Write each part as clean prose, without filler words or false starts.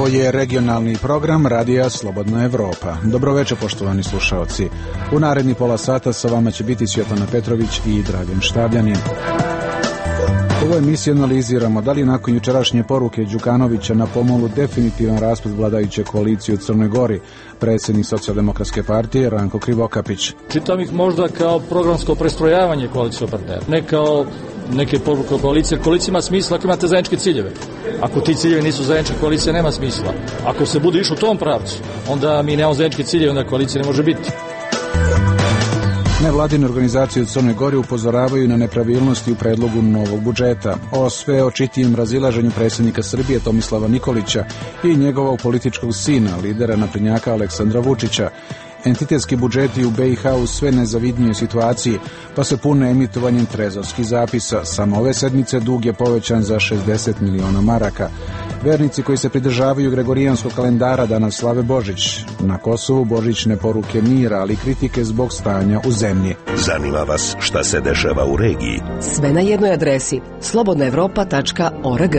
Ovo je regionalni program Radija Slobodna Evropa. Dobroveče, poštovani slušaoci. U naredni pola sata sa vama će biti Svjetlana Petrović i Dragan Štavljanin. U ovoj emisiji analiziramo da li nakon jučerašnje poruke Đukanovića na pomolu definitivan raspad vladajuće koalicije u Crnoj Gori, predsjednik Socijaldemokratske partije Ranko Krivokapić. Čitam ih možda kao programsko prestrojavanje koalicijskog partnera, ne kao neke poruke koalicije. Koalicija ima smisla ako imate zajedničke ciljeve. Ako ti ciljevi nisu zajedničke, koalicija nema smisla. Ako se bude išlo u tom pravcu, onda mi nemamo zajedničke ciljeve, onda koalicija ne može biti. Nevladine organizacije u Crnoj Gori upozoravaju na nepravilnosti u predlogu novog budžeta, o sve očitijem razilaženju predsjednika Srbije Tomislava Nikolića i njegovog političkog sina, lidera naprednjaka Aleksandra Vučića. Entitetski budžeti u BiH u sve nezavidnijoj situaciji, pa se pune emitovanjem trezorskih zapisa. Samo ove sedmice dug je povećan za 60 miliona maraka. Vernici koji se pridržavaju gregorijanskog kalendara danas slave Božić. Na Kosovu božićne poruke mira, ali kritike zbog stanja u zemlji. Zanima vas šta se dešava u regiji? Sve na jednoj adresi slobodnaevropa.org.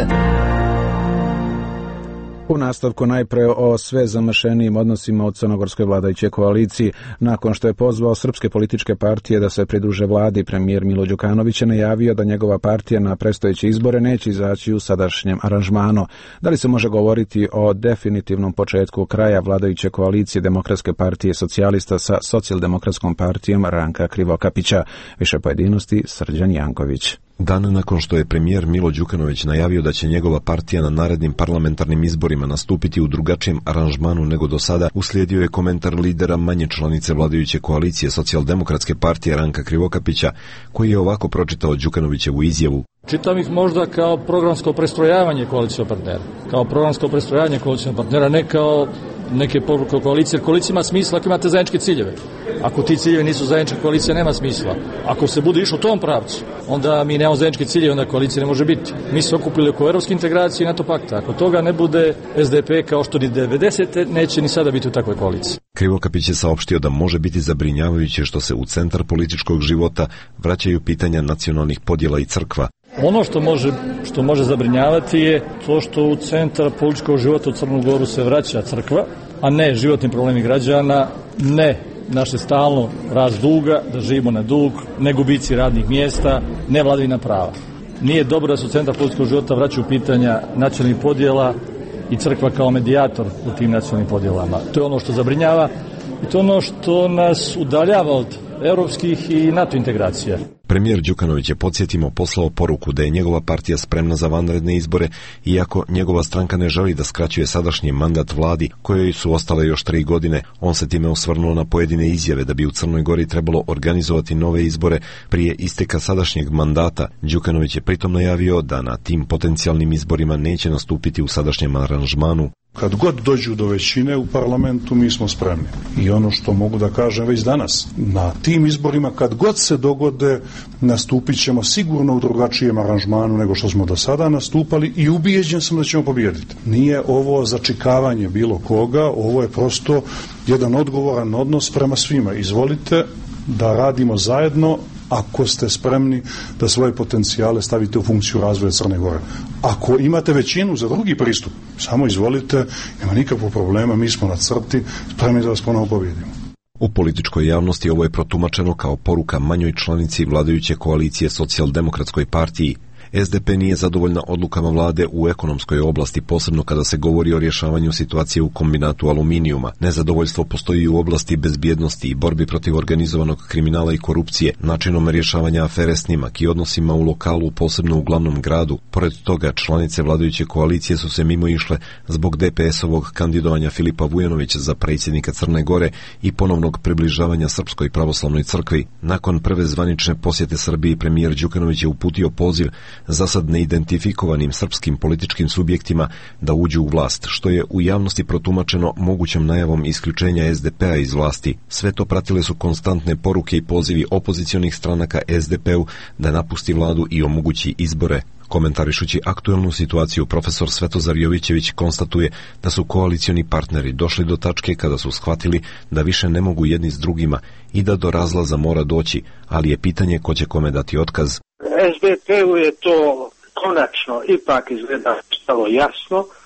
U nastavku najpre o sve zamršenijim odnosima u crnogorskoj vladajućoj koaliciji. Nakon što je pozvao srpske političke partije da se pridruže vladi, premijer Milo Đukanović je najavio da njegova partija na predstojeće izbore neće izaći u sadašnjem aranžmanu. Da li se može govoriti o definitivnom početku kraja vladajuće koalicije Demokratske partije socijalista sa Socijaldemokratskom partijom Ranka Krivokapića? Više pojedinosti Srđan Janković. Dan nakon što je premijer Milo Đukanović najavio da će njegova partija na narednim parlamentarnim izborima nastupiti u drugačijem aranžmanu nego do sada, uslijedio je komentar lidera manje članice vladajuće koalicije Socijaldemokratske partije Ranka Krivokapića, koji je ovako pročitao Đukanovićevu izjavu. Čitam ih možda kao programsko prestrojavanje koalicijskog partnera. Kao programsko prestrojavanje koalicijskog partnera, ne kao neke poruke koalicije. Koalicija ima smisla ako imate zajedničke ciljeve. Ako ti ciljevi nisu zajedničke, koalicija nema smisla. Ako se bude išlo u tom pravcu, onda mi nemamo zajedničke ciljeve, onda koalicija ne može biti. Mi se okupili oko evropske integracije i NATO pakta. Ako toga ne bude, SDP kao što ni 90. neće ni sada biti u takvoj koaliciji. Krivokapić je saopštio da može biti zabrinjavajuće što se u centar političkog života vraćaju pitanja nacionalnih podjela i crkva. Ono što može zabrinjavati je to što u centar političkog života u Crnu Goru se vraća crkva, a ne životni problemi građana, ne naše stalno rast duga, da živimo na dug, ne gubici radnih mjesta, ne vladavina prava. Nije dobro da se u centar političkog života vraćaju pitanja nacionalnih podjela i crkva kao medijator u tim nacionalnim podjelama. To je ono što zabrinjava i to je ono što nas udaljava od europskih i NATO integracija. Premijer Đukanović je, podsjetimo, poslao poruku da je njegova partija spremna za vanredne izbore, iako njegova stranka ne želi da skraćuje sadašnji mandat vladi, kojoj su ostale još 3 godine. On se time osvrnuo na pojedine izjave da bi u Crnoj Gori trebalo organizovati nove izbore prije isteka sadašnjeg mandata. Đukanović je pritom najavio da na tim potencijalnim izborima neće nastupiti u sadašnjem aranžmanu. Kad god dođu do većine u parlamentu, mi smo spremni. I ono što mogu da kažem već danas, na tim izborima kad god se dogode, nastupit ćemo sigurno u drugačijem aranžmanu nego što smo do sada nastupali i ubijeđen sam da ćemo pobijediti. Nije ovo začikavanje bilo koga, ovo je prosto jedan odgovoran odnos prema svima. Izvolite da radimo zajedno ako ste spremni da svoje potencijale stavite u funkciju razvoja Crne Gore. Ako imate većinu za drugi pristup, samo izvolite, nema nikakvog problema, mi smo na crti, spremni da vas ponovo pobjedimo. U političkoj javnosti ovo je protumačeno kao poruka manjoj članici vladajuće koalicije Socijaldemokratskoj partiji. SDP nije zadovoljna odlukama vlade u ekonomskoj oblasti, posebno kada se govori o rješavanju situacije u kombinatu aluminijuma. Nezadovoljstvo postoji u oblasti bezbjednosti i borbi protiv organizovanog kriminala i korupcije, načinom rješavanja afere Snimak i odnosima u lokalu, posebno u glavnom gradu. Pored toga, članice vladajuće koalicije su se mimo išle zbog DPS-ovog kandidovanja Filipa Vujanovića za predsjednika Crne Gore i ponovnog približavanja Srpskoj pravoslavnoj crkvi. Nakon prve zvanične posjete Srbiji, premijer Đukanović je uputio poziv zasad neidentifikovanim srpskim političkim subjektima da uđu u vlast, što je u javnosti protumačeno mogućom najavom isključenja SDP-a iz vlasti. Sve to pratile su konstantne poruke i pozivi opozicionih stranaka SDP-u da napusti vladu i omogući izbore. Komentarišući aktuelnu situaciju, profesor Svetozar Jovićević konstatuje da su koalicioni partneri došli do tačke kada su shvatili da više ne mogu jedni s drugima i da do razlaza mora doći, ali je pitanje ko će kome dati otkaz. SDP-u je to konačno ipak izgleda stalo jasno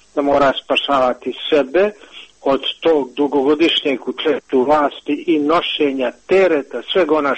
da mora spašavati sebe od tog dugogodišnjeg učešća vlasti i nošenja tereta, svega ona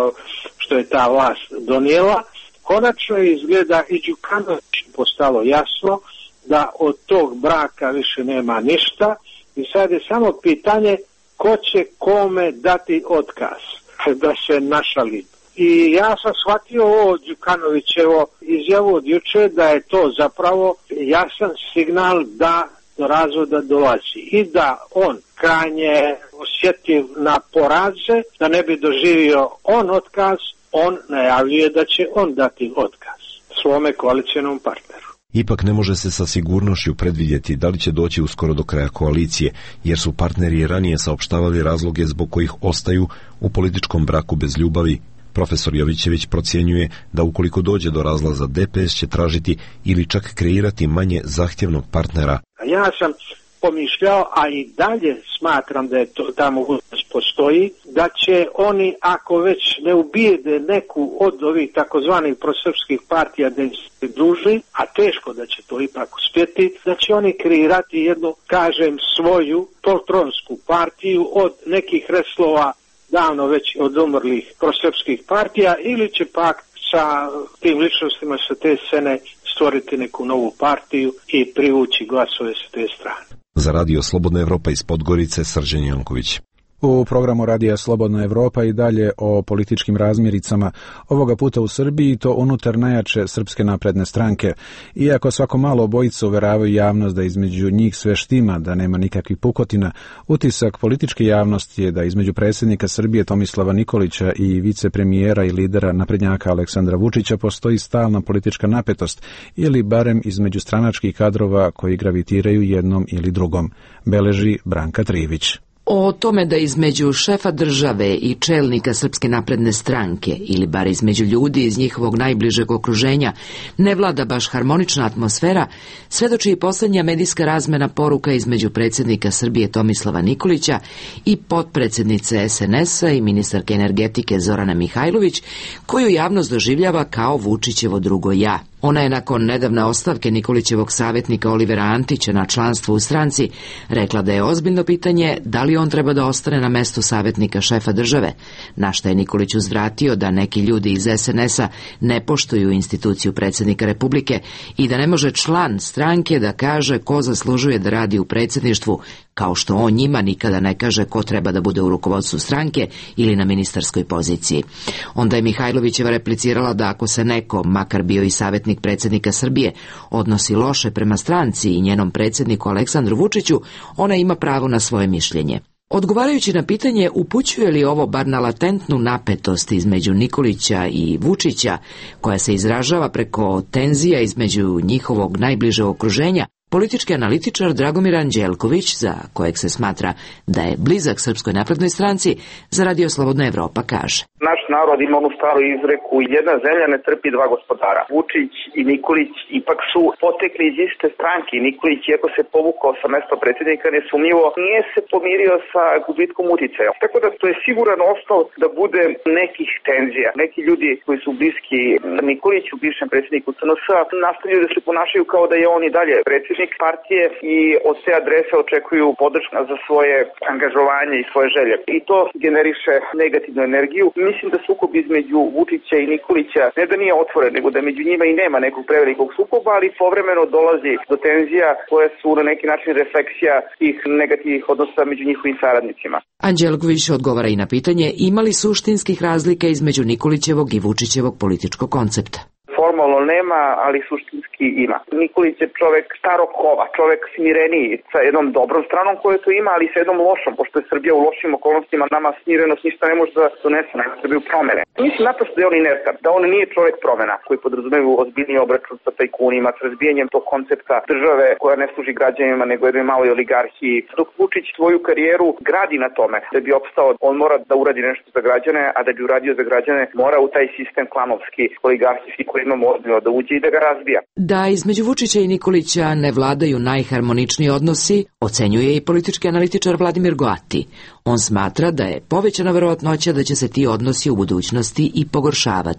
što je ta vlast donijela. Konačno izgleda i Đukanović postalo jasno da od tog braka više nema ništa i sad je samo pitanje ko će kome dati otkaz, da se našali. I ja sam shvatio ovo Đukanovićevo izjavu od juče da je to zapravo jasan signal da do razvoda dolazi i da on krajnje osjetljiv na poraze, da ne bi doživio on otkaz, on najavljuje da će on dati otkaz svome koalicionom partneru. Ipak ne može se sa sigurnošću predvidjeti da li će doći uskoro do kraja koalicije, jer su partneri ranije saopštavali razloge zbog kojih ostaju u političkom braku bez ljubavi. Profesor Jovićević procjenjuje da ukoliko dođe do razlaza, DPS će tražiti ili čak kreirati manje zahtjevnog partnera. Ja sam pomišljao, a i dalje smatram da je ta mogućnost postoji, da će oni, ako već ne ubijede neku od ovih takozvanih prosrpskih partija da im se pridruži, a teško da će to ipak uspjeti, da će oni kreirati jednu, kažem, svoju poltronsku partiju od nekih reslova davno već od umrlih prosrpskih partija, ili će pak sa tim ličnostima sa te scene stvoriti neku novu partiju i privući glasove sa te strane. Za Radio Slobodna Evropa iz Podgorice, Srđan Janković. U programu Radija Slobodna Evropa i dalje o političkim razmjericama, ovoga puta u Srbiji, to unutar najjače Srpske napredne stranke. Iako svako malo obojica uveravaju javnost da između njih sve štima, da nema nikakvih pukotina, utisak političke javnosti je da između predsjednika Srbije Tomislava Nikolića i vicepremijera i lidera naprednjaka Aleksandra Vučića postoji stalna politička napetost, ili barem između stranačkih kadrova koji gravitiraju jednom ili drugom, beleži Branka Trivić. O tome da između šefa države i čelnika Srpske napredne stranke, ili bar između ljudi iz njihovog najbližeg okruženja, ne vlada baš harmonična atmosfera, svedoči i posljednja medijska razmena poruka između predsjednika Srbije Tomislava Nikolića i potpredsjednice SNS-a i ministarke energetike Zorane Mihajlović, koju javnost doživljava kao Vučićevo drugo ja. Ona je nakon nedavne ostavke Nikolićevog savjetnika Olivera Antića na članstvo u stranci rekla da je ozbiljno pitanje da li on treba da ostane na mestu savjetnika šefa države, na šta je Nikolić uzvratio da neki ljudi iz SNS-a ne poštuju instituciju predsjednika Republike i da ne može član stranke da kaže ko zaslužuje da radi u predsjedništvu, kao što on njima nikada ne kaže ko treba da bude u rukovodstvu stranke ili na ministarskoj poziciji. Onda je Mihajlovićeva replicirala da ako se neko, makar bio i savjetnik predsjednika Srbije, odnosi loše prema stranci i njenom predsjedniku Aleksandru Vučiću, ona ima pravo na svoje mišljenje. Odgovarajući na pitanje upućuje li ovo bar na latentnu napetost između Nikolića i Vučića, koja se izražava preko tenzija između njihovog najbližeg okruženja, politički analitičar Dragomir Anđelković, za kojeg se smatra da je blizak Srpskoj naprednoj stranci, za Radio Slobodna Evropa kaže: Naš narod ima onu staru izreku, jedna zemlja ne trpi dva gospodara. Vučić i Nikolić ipak su potekli iz iste stranke. Nikolić, iako se povukao sa mesta predsjednika, nesumnjivo nije se pomirio sa gubitkom uticaja. Tako da to je siguran osnov da bude nekih tenzija. Neki ljudi koji su bliski Nikoliću, bivšem predsjedniku SNS-a, nastavljaju da se ponašaju kao da je on i dalje predsjednik partije i od te adrese očekuju podršku za svoje angažovanje i svoje želje. I to generiše negativnu energiju. Mislim da sukob između Vučića i Nikolića ne da nije otvoren, nego da među njima i nema nekog prevelikog sukoba, ali povremeno dolazi do tenzija koje su na neki način refleksija tih negativnih odnosa među njihovim saradnicima. Anđelković odgovara i na pitanje ima li suštinskih razlika između Nikolićevog i Vučićevog političkog koncepta. Formalno nema, ali suštinski ima. Nikolić je čovek starog kova, čovek smireniji, sa jednom dobrom stranom koju to ima, ali sa jednom lošom, pošto je Srbija u lošim okolnostima, nama smirenost ništa ne može da donese, nema Srbiju promene. Mislim naprosto da je on inertan, da on nije čovek promena, koji podrazumevaju ozbiljni obračun sa tajkunima, s razbijanjem tog koncepta države koja ne služi građanima, nego jednoj maloj oligarhiji. Dok Vučić svoju karijeru gradi na tome, da bi opstao, on mora da uradi nešto za građane, a da bi uradio za građane, mora u taj sistem klanovski, oligarhijski koji imamo da uđe i da ga razbija. Da između Vučića i Nikolića ne vladaju najharmoničniji odnosi, ocenjuje i politički analitičar Vladimir Goati. On smatra da je povećana verovatnoća da će se ti odnosi u budućnosti i pogoršavati.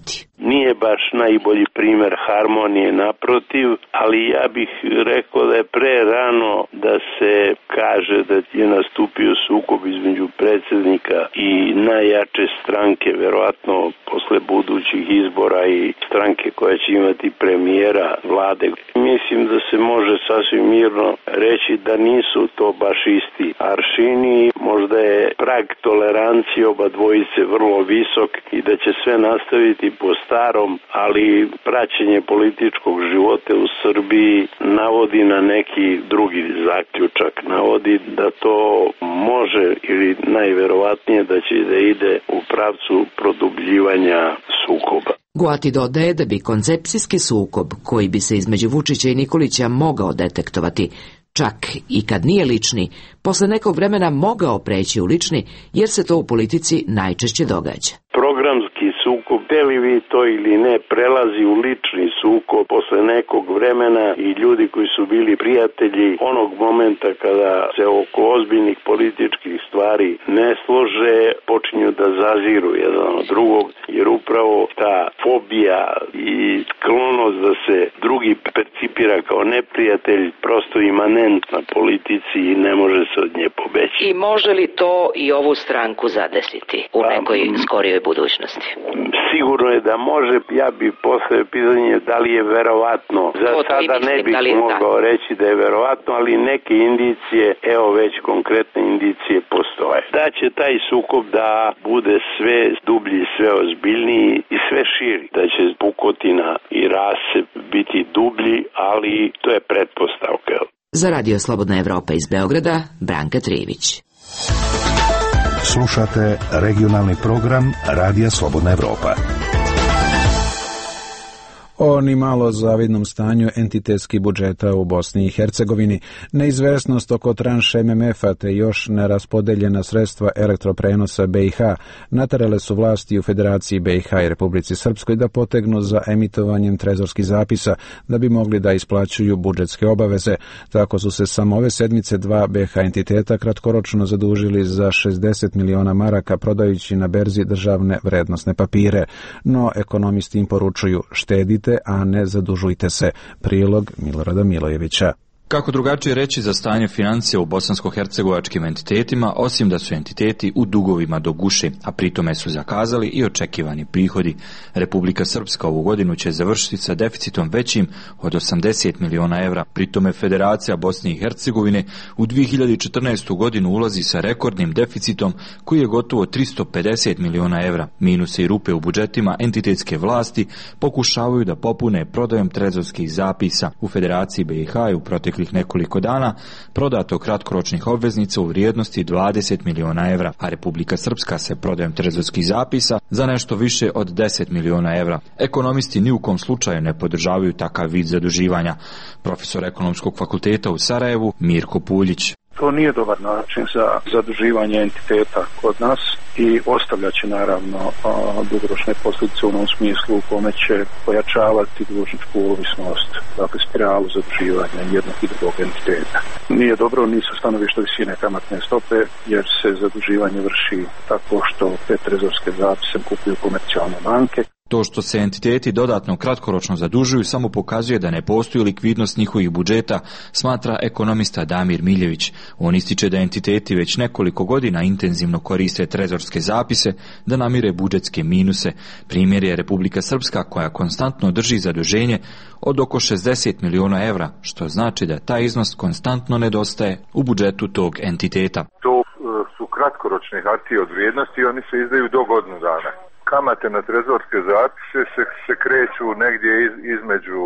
nije baš najbolji primer harmonije, naprotiv, ali ja bih rekao da je pre rano da se kaže da je nastupio sukob između predsjednika i najjače stranke, verovatno posle budućih izbora i stranke koja će imati premijera vlade. Mislim da se može sasvim mirno reći da nisu to baš isti aršini, možda je prag tolerancije oba dvojice vrlo visok i da će sve nastaviti po starom, ali praćenje političkog života u Srbiji navodi na neki drugi zaključak. Navodi da to može ili najverovatnije da će da ide u pravcu produbljivanja sukoba. Goati dodaje da bi koncepcijski sukob, koji bi se između Vučića i Nikolića mogao detektovati, čak i kad nije lični, posle nekog vremena mogao preći u lični, jer se to u politici najčešće događa. Programski sukob, hteli vi to ili ne, prelazi u lični sukob posle nekog vremena i ljudi koji su bili prijatelji onog momenta kada se oko ozbiljnih političkih stvari ne slože, počinju da zaziru jedan od drugog, jer upravo ta fobija i sklonost da se drugi percipira kao neprijatelj prosto imanentna politici i ne može se od nje pobeći. I može li to i ovu stranku zadesiti u nekoj skorijoj budućnosti? Sigurno je da može. Ja bi postavio pitanje da li je verovatno. Za sada ne bih mogao reći da je verovatno, ali neke indicije, evo već konkretne indicije postoje. Da će taj sukob da bude sve dublji, sve ozbiljniji i sve širi. Da će pukotina i rase biti dublji, ali to je pretpostavka. Za Radio Slobodna Evropa iz Beograda, Branka Trijević. Slušate regionalni program Radija Slobodna Evropa. O nimalo zavidnom stanju entitetskih budžeta u Bosni i Hercegovini, neizvesnost oko tranše MMF-a te još neraspodeljena sredstva elektroprenosa BiH naterale su vlasti u Federaciji BiH i Republici Srpskoj da potegnu za emitovanjem trezorskih zapisa da bi mogli da isplaćuju budžetske obaveze. Tako su se samo ove sedmice dva BiH entiteta kratkoročno zadužili za 60 miliona maraka prodajući na berzi državne vrednosne papire. No, ekonomisti im poručuju štedite, a ne zadužujte se. Prilog Milorada Milojevića. Kako drugačije reći za stanje financija u bosansko-hercegovačkim entitetima, osim da su entiteti u dugovima do guše, a pritome su zakazali i očekivani prihodi. Republika Srpska ovu godinu će završiti sa deficitom većim od 80 miliona evra. Pritome Federacija Bosne i Hercegovine u 2014. godinu ulazi sa rekordnim deficitom koji je gotovo 350 miliona evra. Minuse i rupe u budžetima entitetske vlasti pokušavaju da popune prodajom trezorskih zapisa. U Federaciji BiH je u proteklih nekoliko dana prodato kratkoročnih obveznica u vrijednosti 20 miliona evra, a Republika Srpska se prodajom trezorskih zapisa za nešto više od 10 miliona evra. Ekonomisti ni u kom slučaju ne podržavaju takav vid zaduživanja. Profesor Ekonomskog fakulteta u Sarajevu Mirko Puljić. To nije dobar način za zaduživanje entiteta kod nas i ostavljaće naravno dugoročne posljedice u onom smislu u kome će pojačavati dužničku ovisnost, dakle spiralu zaduživanja jednog i drugog entiteta. Nije dobro ni sa stanovišta visine kamatne stope, jer se zaduživanje vrši tako što te trezorske zapise kupuju komercijalne banke. To što se entiteti dodatno kratkoročno zadužuju samo pokazuje da ne postoji likvidnost njihovih budžeta, smatra ekonomista Damir Miljević. On ističe da entiteti već nekoliko godina intenzivno koriste trezorske zapise da namire budžetske minuse. Primjer je Republika Srpska koja konstantno drži zaduženje od oko 60 miliona evra, što znači da taj iznos konstantno nedostaje u budžetu tog entiteta. To su kratkoročne hartije od vrijednosti i oni se izdaju do godinu dana. Kamate na trezorske zapise se kreću negdje između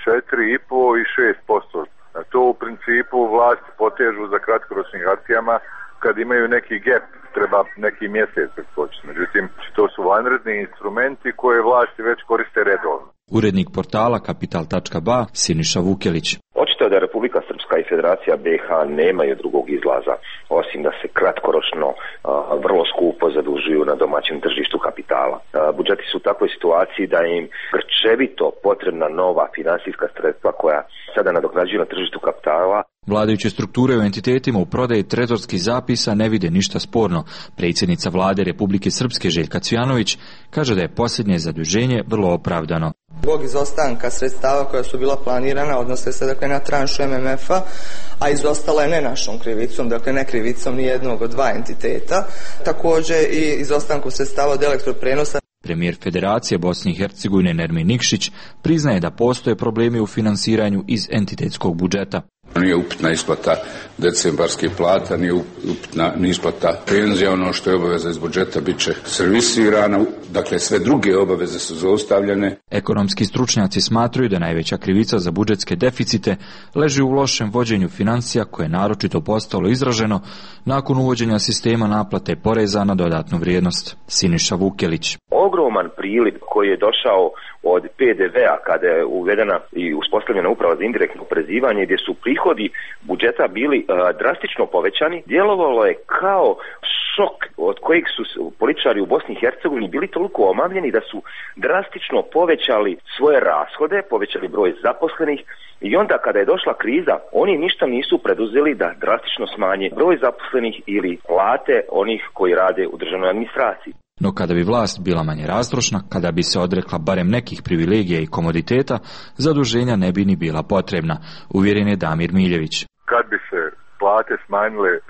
4,5 i 6%. To u principu vlasti potežu za kratkoročnim hartijama kad imaju neki gap, treba neki mjesec preskočiti. Međutim, to su vanredni instrumenti koje vlasti već koriste redovno. Urednik portala Kapital.ba Siniša Vukelić. Očito je da Republika Srpska i Federacija BiH nemaju drugog izlaza, osim da se kratkoročno vrlo skupo zadužuju na domaćem tržištu kapitala. Budžeti su u takvoj situaciji da im grčevito potrebna nova finansijska sredstva koja sada nadoknađuju na tržištu kapitala Vladajuće strukture u entitetima u prodaji trezorskih zapisa ne vide ništa sporno. Predsjednica vlade Republike Srpske Željka Cvijanović kaže da je posljednje zaduženje vrlo opravdano. Zbog izostanka sredstava koja su bila planirana odnose se dakle na tranšu MMF-a, a izostala je ne našom krivicom, dakle ne krivicom ni jednog od dva entiteta, također i izostanku sredstava od elektroprenosa. Premijer Federacije Bosne i Hercegovine Nermin Nikšić priznaje da postoje problemi u finansiranju iz entitetskog budžeta. Nije upitna isplata decembarskih plata, nije upitna ni isplata penzija, ono što je obaveza iz budžeta bit će servisirano, dakle sve druge obaveze su zaustavljene. Ekonomski stručnjaci smatraju da najveća krivica za budžetske deficite leži u lošem vođenju financija koje je naročito postalo izraženo nakon uvođenja sistema naplate poreza na dodatnu vrijednost. Siniša Vukelić. Ogroman priliv koji je došao od PDV-a kada je uvedena i uspostavljena uprava za indirektno oporezivanje, gdje su prihodi budžeta bili drastično povećani, djelovalo je kao šok od kojeg su političari u Bosni i Hercegovini bili toliko omamljeni da su drastično povećali svoje rashode, povećali broj zaposlenih, i onda kada je došla kriza, oni ništa nisu preduzeli da drastično smanje broj zaposlenih ili plate onih koji rade u državnoj administraciji. No kada bi vlast bila manje rastrošna, kada bi se odrekla barem nekih privilegija i komoditeta, zaduženja ne bi ni bila potrebna, uvjeren je Damir Miljević. Kad bi se plate smanjile 5%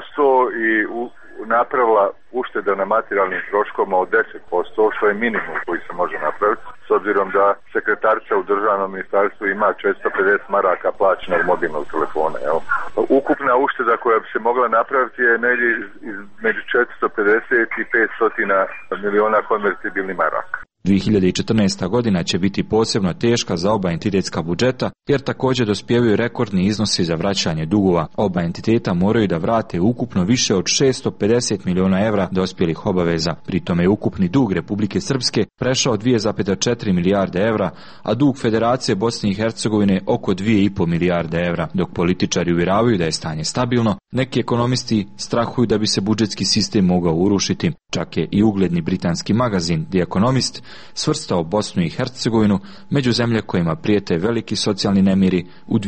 i napravila ušteda na materijalnim troškovima od 10%, što je minimum koji se može napraviti, s obzirom da sekretarica u državnom ministarstvu ima 450 maraka plaćenog mobilnog telefona. Evo. Ukupna ušteda koja bi se mogla napraviti je negdje između 450 i 500 miliona konvertibilnih maraka. 2014. godina će biti posebno teška za oba entitetska budžeta, jer također dospijevaju rekordni iznosi za vraćanje dugova. Oba entiteta moraju da vrate ukupno više od 650 miliona evra dospjelih obaveza. Pri tome je ukupni dug Republike Srpske prešao 2,4 milijarde evra, a dug Federacije Bosne i Hercegovine oko 2,5 milijarde evra. Dok političari uvjeravaju da je stanje stabilno, neki ekonomisti strahuju da bi se budžetski sistem mogao urušiti. Čak je i ugledni britanski magazin The Economist svrstao Bosnu i Hercegovinu među zemlje kojima prijete veliki socijalni nemiri u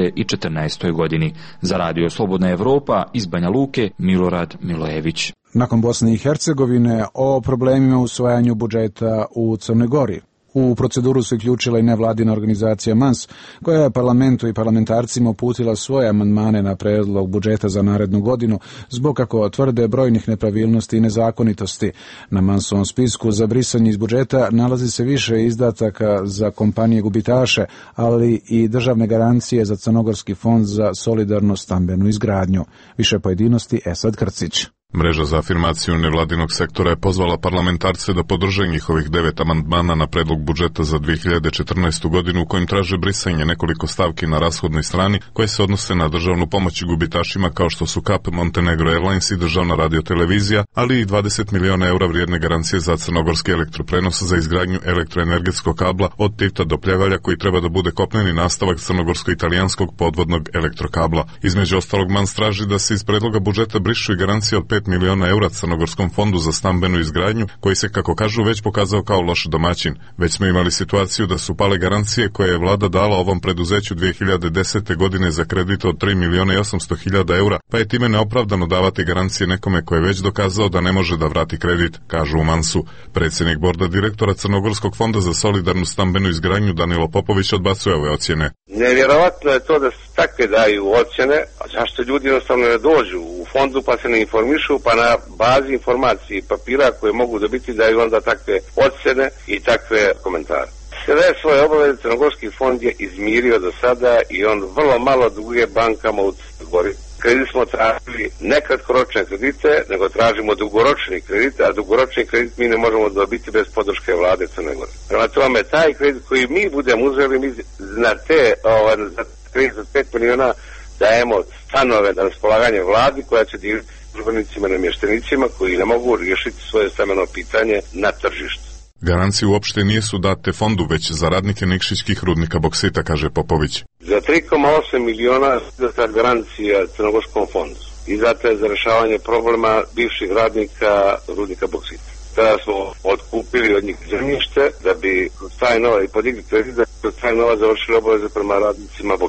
2014. godini. Za Radio Slobodna Evropa iz Banja Luke, Milorad Milojević. Nakon Bosne i Hercegovine o problemima u usvajanju budžeta u Crnoj Gori. U proceduru se uključila i nevladina organizacija MANS, koja je parlamentu i parlamentarcima uputila svoje amandmane na predlog budžeta za narednu godinu, zbog kako tvrde brojnih nepravilnosti i nezakonitosti. Na MANS-ovom spisku za brisanje iz budžeta nalazi se više izdataka za kompanije gubitaše, ali i državne garancije za Crnogorski fond za solidarnu stambenu izgradnju. Više pojedinosti Esad Krcić. Mreža za afirmaciju nevladinog sektora je pozvala parlamentarce da podrže njihovih 9 amandmana na predlog budžeta za 2014. godinu u kojim traže brisanje nekoliko stavki na rashodnoj strani koje se odnose na državnu pomoć gubitašima kao što su KAP, Montenegro Airlines i državna radiotelevizija, ali i 20 miliona evra vrijedne garancije za crnogorski elektroprenos za izgradnju elektroenergetskog kabla od Tivta do Pljevalja koji treba da bude kopneni nastavak crnogorsko-italijanskog podvodnog elektrokabla. Između ostalog MANS traži da se iz predloga budžeta brišu i garancije od 5 miliona evra Crnogorskom fondu za stambenu izgradnju, koji se, kako kažu, već pokazao kao loš domaćin. Već smo imali situaciju da su pale garancije koje je vlada dala ovom preduzeću 2010. godine za kredit od 3 miliona i 800 hiljada evra, pa je time neopravdano davati garancije nekome koje je već dokazao da ne može da vrati kredit, kažu u MANS-u. Predsjednik borda direktora Crnogorskog fonda za solidarnu stambenu izgradnju Danilo Popović odbacuje ove ocjene. Nevjerovatno je to da se takve daju ocjene, a zašto ljudi jednostavno ne dođu u fondu pa se ne informišu, pa na bazi informacije i papira koje mogu dobiti daju onda takve ocjene i takve komentare. Sve svoje obaveze Crnogorski fond je izmirio do sada i on vrlo malo duguje bankama u Crnoj Gori. Kredit smo tražili ne kratkoročne kredite, nego tražimo dugoročni kredit, a dugoročni kredit mi ne možemo dobiti bez podrške vlade Crne Gore. Prema tome, taj kredit koji mi budemo uzeli, mi na za kredit od 5 miliona dajemo stanove na raspolaganje vladi koja će dijeliti službenicima i namještenicima koji ne mogu riješiti svoje stambeno pitanje na tržištu. Garancije uopšte nisu date fondu, već za radnike nikšićkih rudnika boksita, kaže Popović. Za 3,8 miliona izdata garancija Crnogorskom fondu. Izdata je za rješavanje problema bivših radnika rudnika boksita. Tada smo otkupili od njih zemljište da bi taj novac i podigli kredit, da bi taj novac završili obaveze prema radnicima boksita.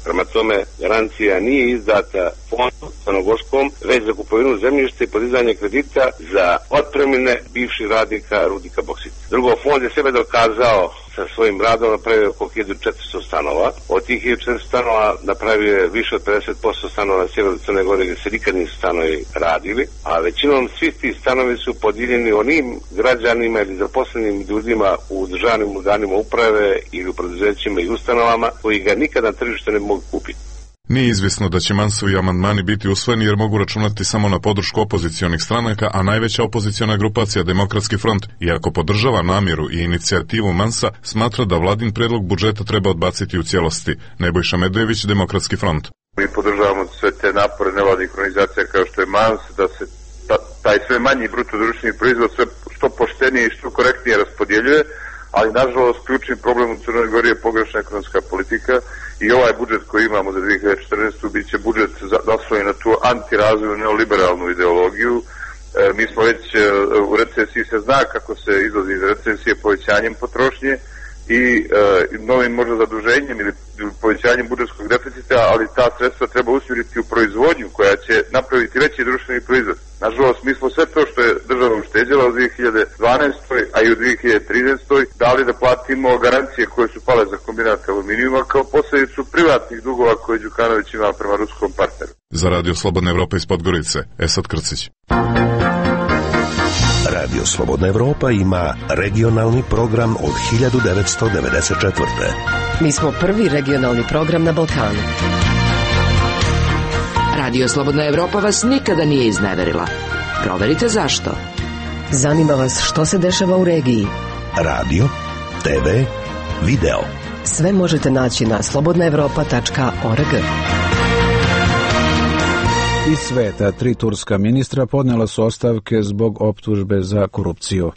Prema tome, garancija nije izdata fondu crnogorskom, već za kupovinu zemljišta i podizanje kredita za otpremnine bivših radnika rudnika Boksita. Drugo, fond je sebe dokazao sa svojim radom, napravio oko 1400 stanova. Od tih 1400 stanova napravio je više od 50% stanova na sjeveru Crne Gore gdje se nikad nisu stanovi radili, a većinom svi ti stanovi su podijeljeni onim građanima ili zaposlenim ljudima u državnim organima uprave ili u preduzećima i ustanovama koji ga nikad na tržištu ne mogu kupiti. Nije izvjesno da će Mansovi amandmani biti usvojeni jer mogu računati samo na podršku opozicionih stranaka, a najveća opoziciona grupacija Demokratski front, iako podržava namjeru i inicijativu Mansa, smatra da vladin predlog budžeta treba odbaciti u cijelosti. Nebojša Medvejević, Demokratski front. Mi podržavamo sve te napore nevladnih organizacija kao što je Mans, da se taj sve manji bruto društveni proizvod sve što poštenije i što korektnije raspodjeljuje, ali nažalost ključni problem u Crnoj Gori je pogrešna ekonomska politika i ovaj budžet koji imamo za 2014. bit će budžet naslojen na tu antirazvojnu neoliberalnu ideologiju. Mi smo već u recesiji, se zna kako se izlazi iz recesije povećanjem potrošnje i novim možda zaduženjem ili povećanjem budžetskog deficita, ali ta sredstva treba usmjeriti u proizvodnju koja će napraviti veći društveni proizvod. Nažalost, mi smo sve to što je država ušteđela u 2012. a i u 2013. dali da platimo garancije koje su pale za kombinat aluminijuma kao posljedicu privatnih dugova koje Đukanović ima prema ruskom partneru. Za Radio Slobodna Evropa iz Podgorice, Esad Krcić. Radio Slobodna Evropa ima regionalni program od 1994. Mi smo prvi regionalni program na Balkanu. Radio Slobodna Evropa vas nikada nije izneverila. Proverite zašto. Zanima vas što se dešava u regiji. Radio, TV, video. Sve možete naći na slobodnaevropa.org. Iz sveta 3 turska ministra podnijela su ostavke zbog optužbe za korupciju.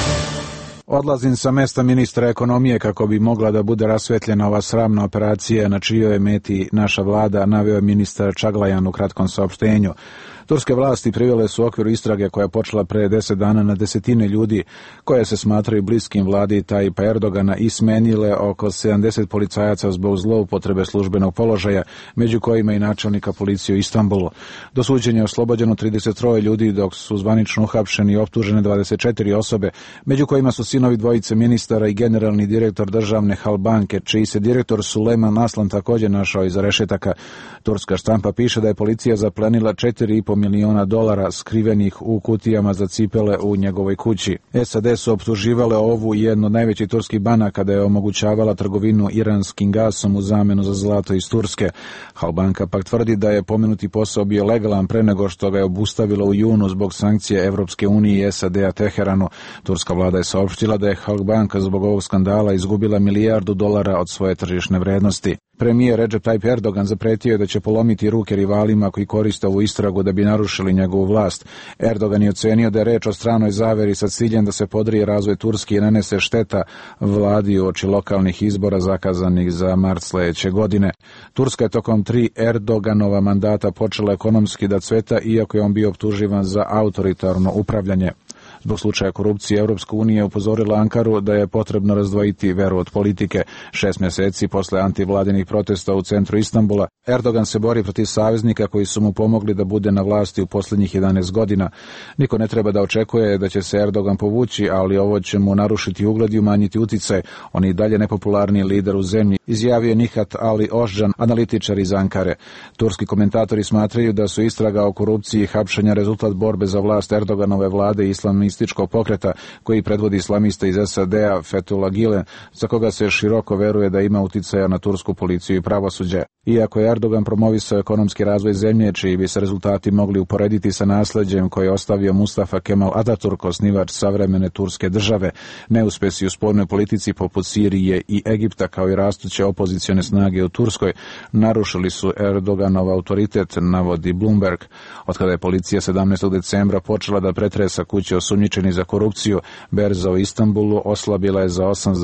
Odlazim sa mesta ministra ekonomije kako bi mogla da bude rasvetljena ova sramna operacija na čijoj je meti naša vlada, naveo je ministar Čaglajan u kratkom saopštenju. Turske vlasti privele su u okviru istrage koja je počela pre 10 dana na desetine ljudi koje se smatraju bliskim vladi Tajipa Erdogana i smenile oko 70 policajaca zbog zloupotrebe službenog položaja, među kojima i načelnika policije u Istanbulu. Do suđenja je oslobođeno 33 ljudi, dok su zvanično uhapšeni i optužene 24 osobe, među kojima su sinovi dvojice ministara i generalni direktor državne Halbanke, čiji se direktor Sulejman Aslan također našao iza rešetaka. Turska štampa piše da je policija zaplenila $4,5 miliona skrivenih u kutijama za cipele u njegovoj kući. SAD su optuživale ovu jednu od najvećih turskih banaka da je omogućavala trgovinu iranskim gasom u zamenu za zlato iz Turske. Halbanka pak tvrdi da je pomenuti posao bio legalan pre nego što ga je obustavilo u junu zbog sankcije Evropske unije i SAD-a Teheranu. Turska vlada je saopštila da je Halbanka zbog ovog skandala izgubila $1 milijardu od svoje tržišne vrednosti. Premijer Recep Tayyip Erdogan zapretio je da će polomiti ruke rivalima koji koriste ovu istragu da bi narušili njegovu vlast. Erdogan je ocenio da je reč o stranoj zaveri sa ciljem da se podrije razvoj Turske i nanese šteta vladi uoči lokalnih izbora zakazanih za mart sledeće godine. Turska je tokom 3 Erdoganova mandata počela ekonomski da cveta, iako je on bio optuživan za autoritarno upravljanje. Zbog slučaja korupcije Evropska unija je upozorila Ankaru da je potrebno razdvojiti veru od politike. 6 mjeseci posle antivladinih protesta u centru Istanbula, Erdogan se bori protiv saveznika koji su mu pomogli da bude na vlasti u posljednjih 11 godina. Niko ne treba da očekuje da će se Erdogan povući, ali ovo će mu narušiti ugled i umanjiti uticaj. On je i dalje nepopularni lider u zemlji, izjavio je Nihat Ali Ožđan, analitičar iz Ankare. Turski komentatori smatraju da su istraga o korupciji i hapšenja rezultat borbe za vlast Erdoganove vlade i islamističkog pokreta koji predvodi islamista iz SAD-a Fethullah Gülen, za koga se široko veruje da ima uticaja na tursku policiju i pravosuđe. Iako je Erdogan promovisao ekonomski razvoj zemlje, čiji bi se rezultati mogli uporediti sa nasleđem koje je ostavio Mustafa Kemal Ataturk, osnivač savremene turske države, neuspesi u spoljnoj politici poput Sirije i Egipta kao i rastuće opozicione snage u Turskoj narušili su Erdoganov autoritet, navodi Bloomberg. Otkada je policija 17. decembra počela da pretresa kuće osumnjičeni za korupciju, berza u Istanbulu oslabila je za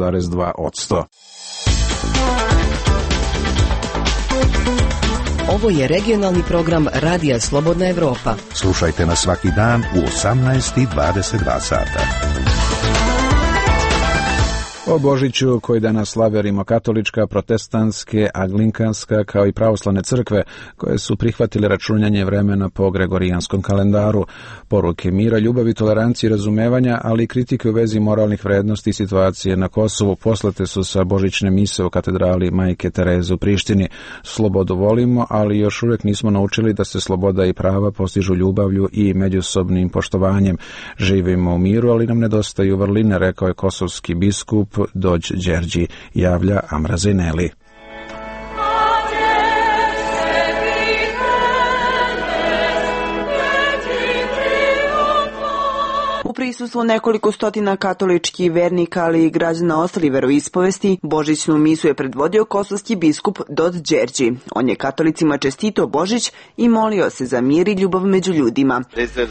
8,2%. Ovo je regionalni program Radija Slobodna Evropa. Slušajte nas svaki dan u 18:22 sata. O Božiću, koji danas slave rimokatolička, protestantske, anglikanska kao i pravoslavne crkve, koje su prihvatile računanje vremena po gregorijanskom kalendaru, poruke mira, ljubavi, tolerancije i razumevanja, ali i kritike u vezi moralnih vrednosti i situacije na Kosovu poslate su sa božićne mise u katedrali Majke Tereze u Prištini. Slobodu volimo, ali još uvijek nismo naučili da se sloboda i prava postižu ljubavlju i međusobnim poštovanjem. Živimo u miru, ali nam nedostaju vrline, rekao je kosovski biskup Dođ Đerđi, javlja Amra Zeneli. U prisustvu nekoliko stotina katoličkih vernika, ali i građana ostali veroispovesti, božićnu misu je predvodio kosovski biskup Dođ Đerđi. On je katolicima čestitao Božić i molio se za mir i ljubav među ljudima.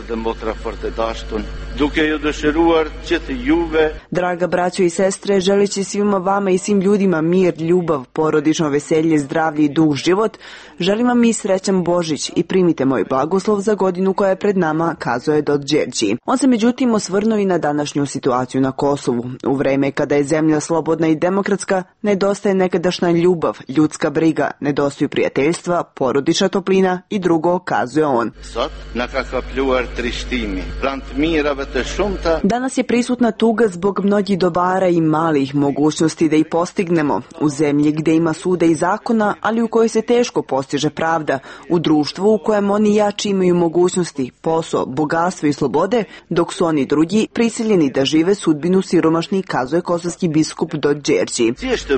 Draga braćo i sestre, želeći svima vama i svim ljudima mir, ljubav, porodično veselje, zdravlje i duh život, želim vam i srećan Božić i primite moj blagoslov za godinu koja je pred nama, kazao je Dođ Đerđi. On se međutim osvrnuo i na današnju situaciju na Kosovu. U vreme kada je zemlja slobodna i demokratska, nedostaje nekadašnja ljubav, ljudska briga, nedostaju prijateljstva, porodična toplina i drugo, kazuje on. Danas je prisutna tuga zbog mnogih dobara i malih mogućnosti da ih postignemo. U zemlji gdje ima suda i zakona, ali u kojoj se teško postiže pravda. U društvu u kojem oni jači imaju mogućnosti, posao, bogatstvo i slobode, dok su oni drugi prisiljeni da žive sudbinu siromašnih, kazuje kosovski biskup Dođ Đerđi.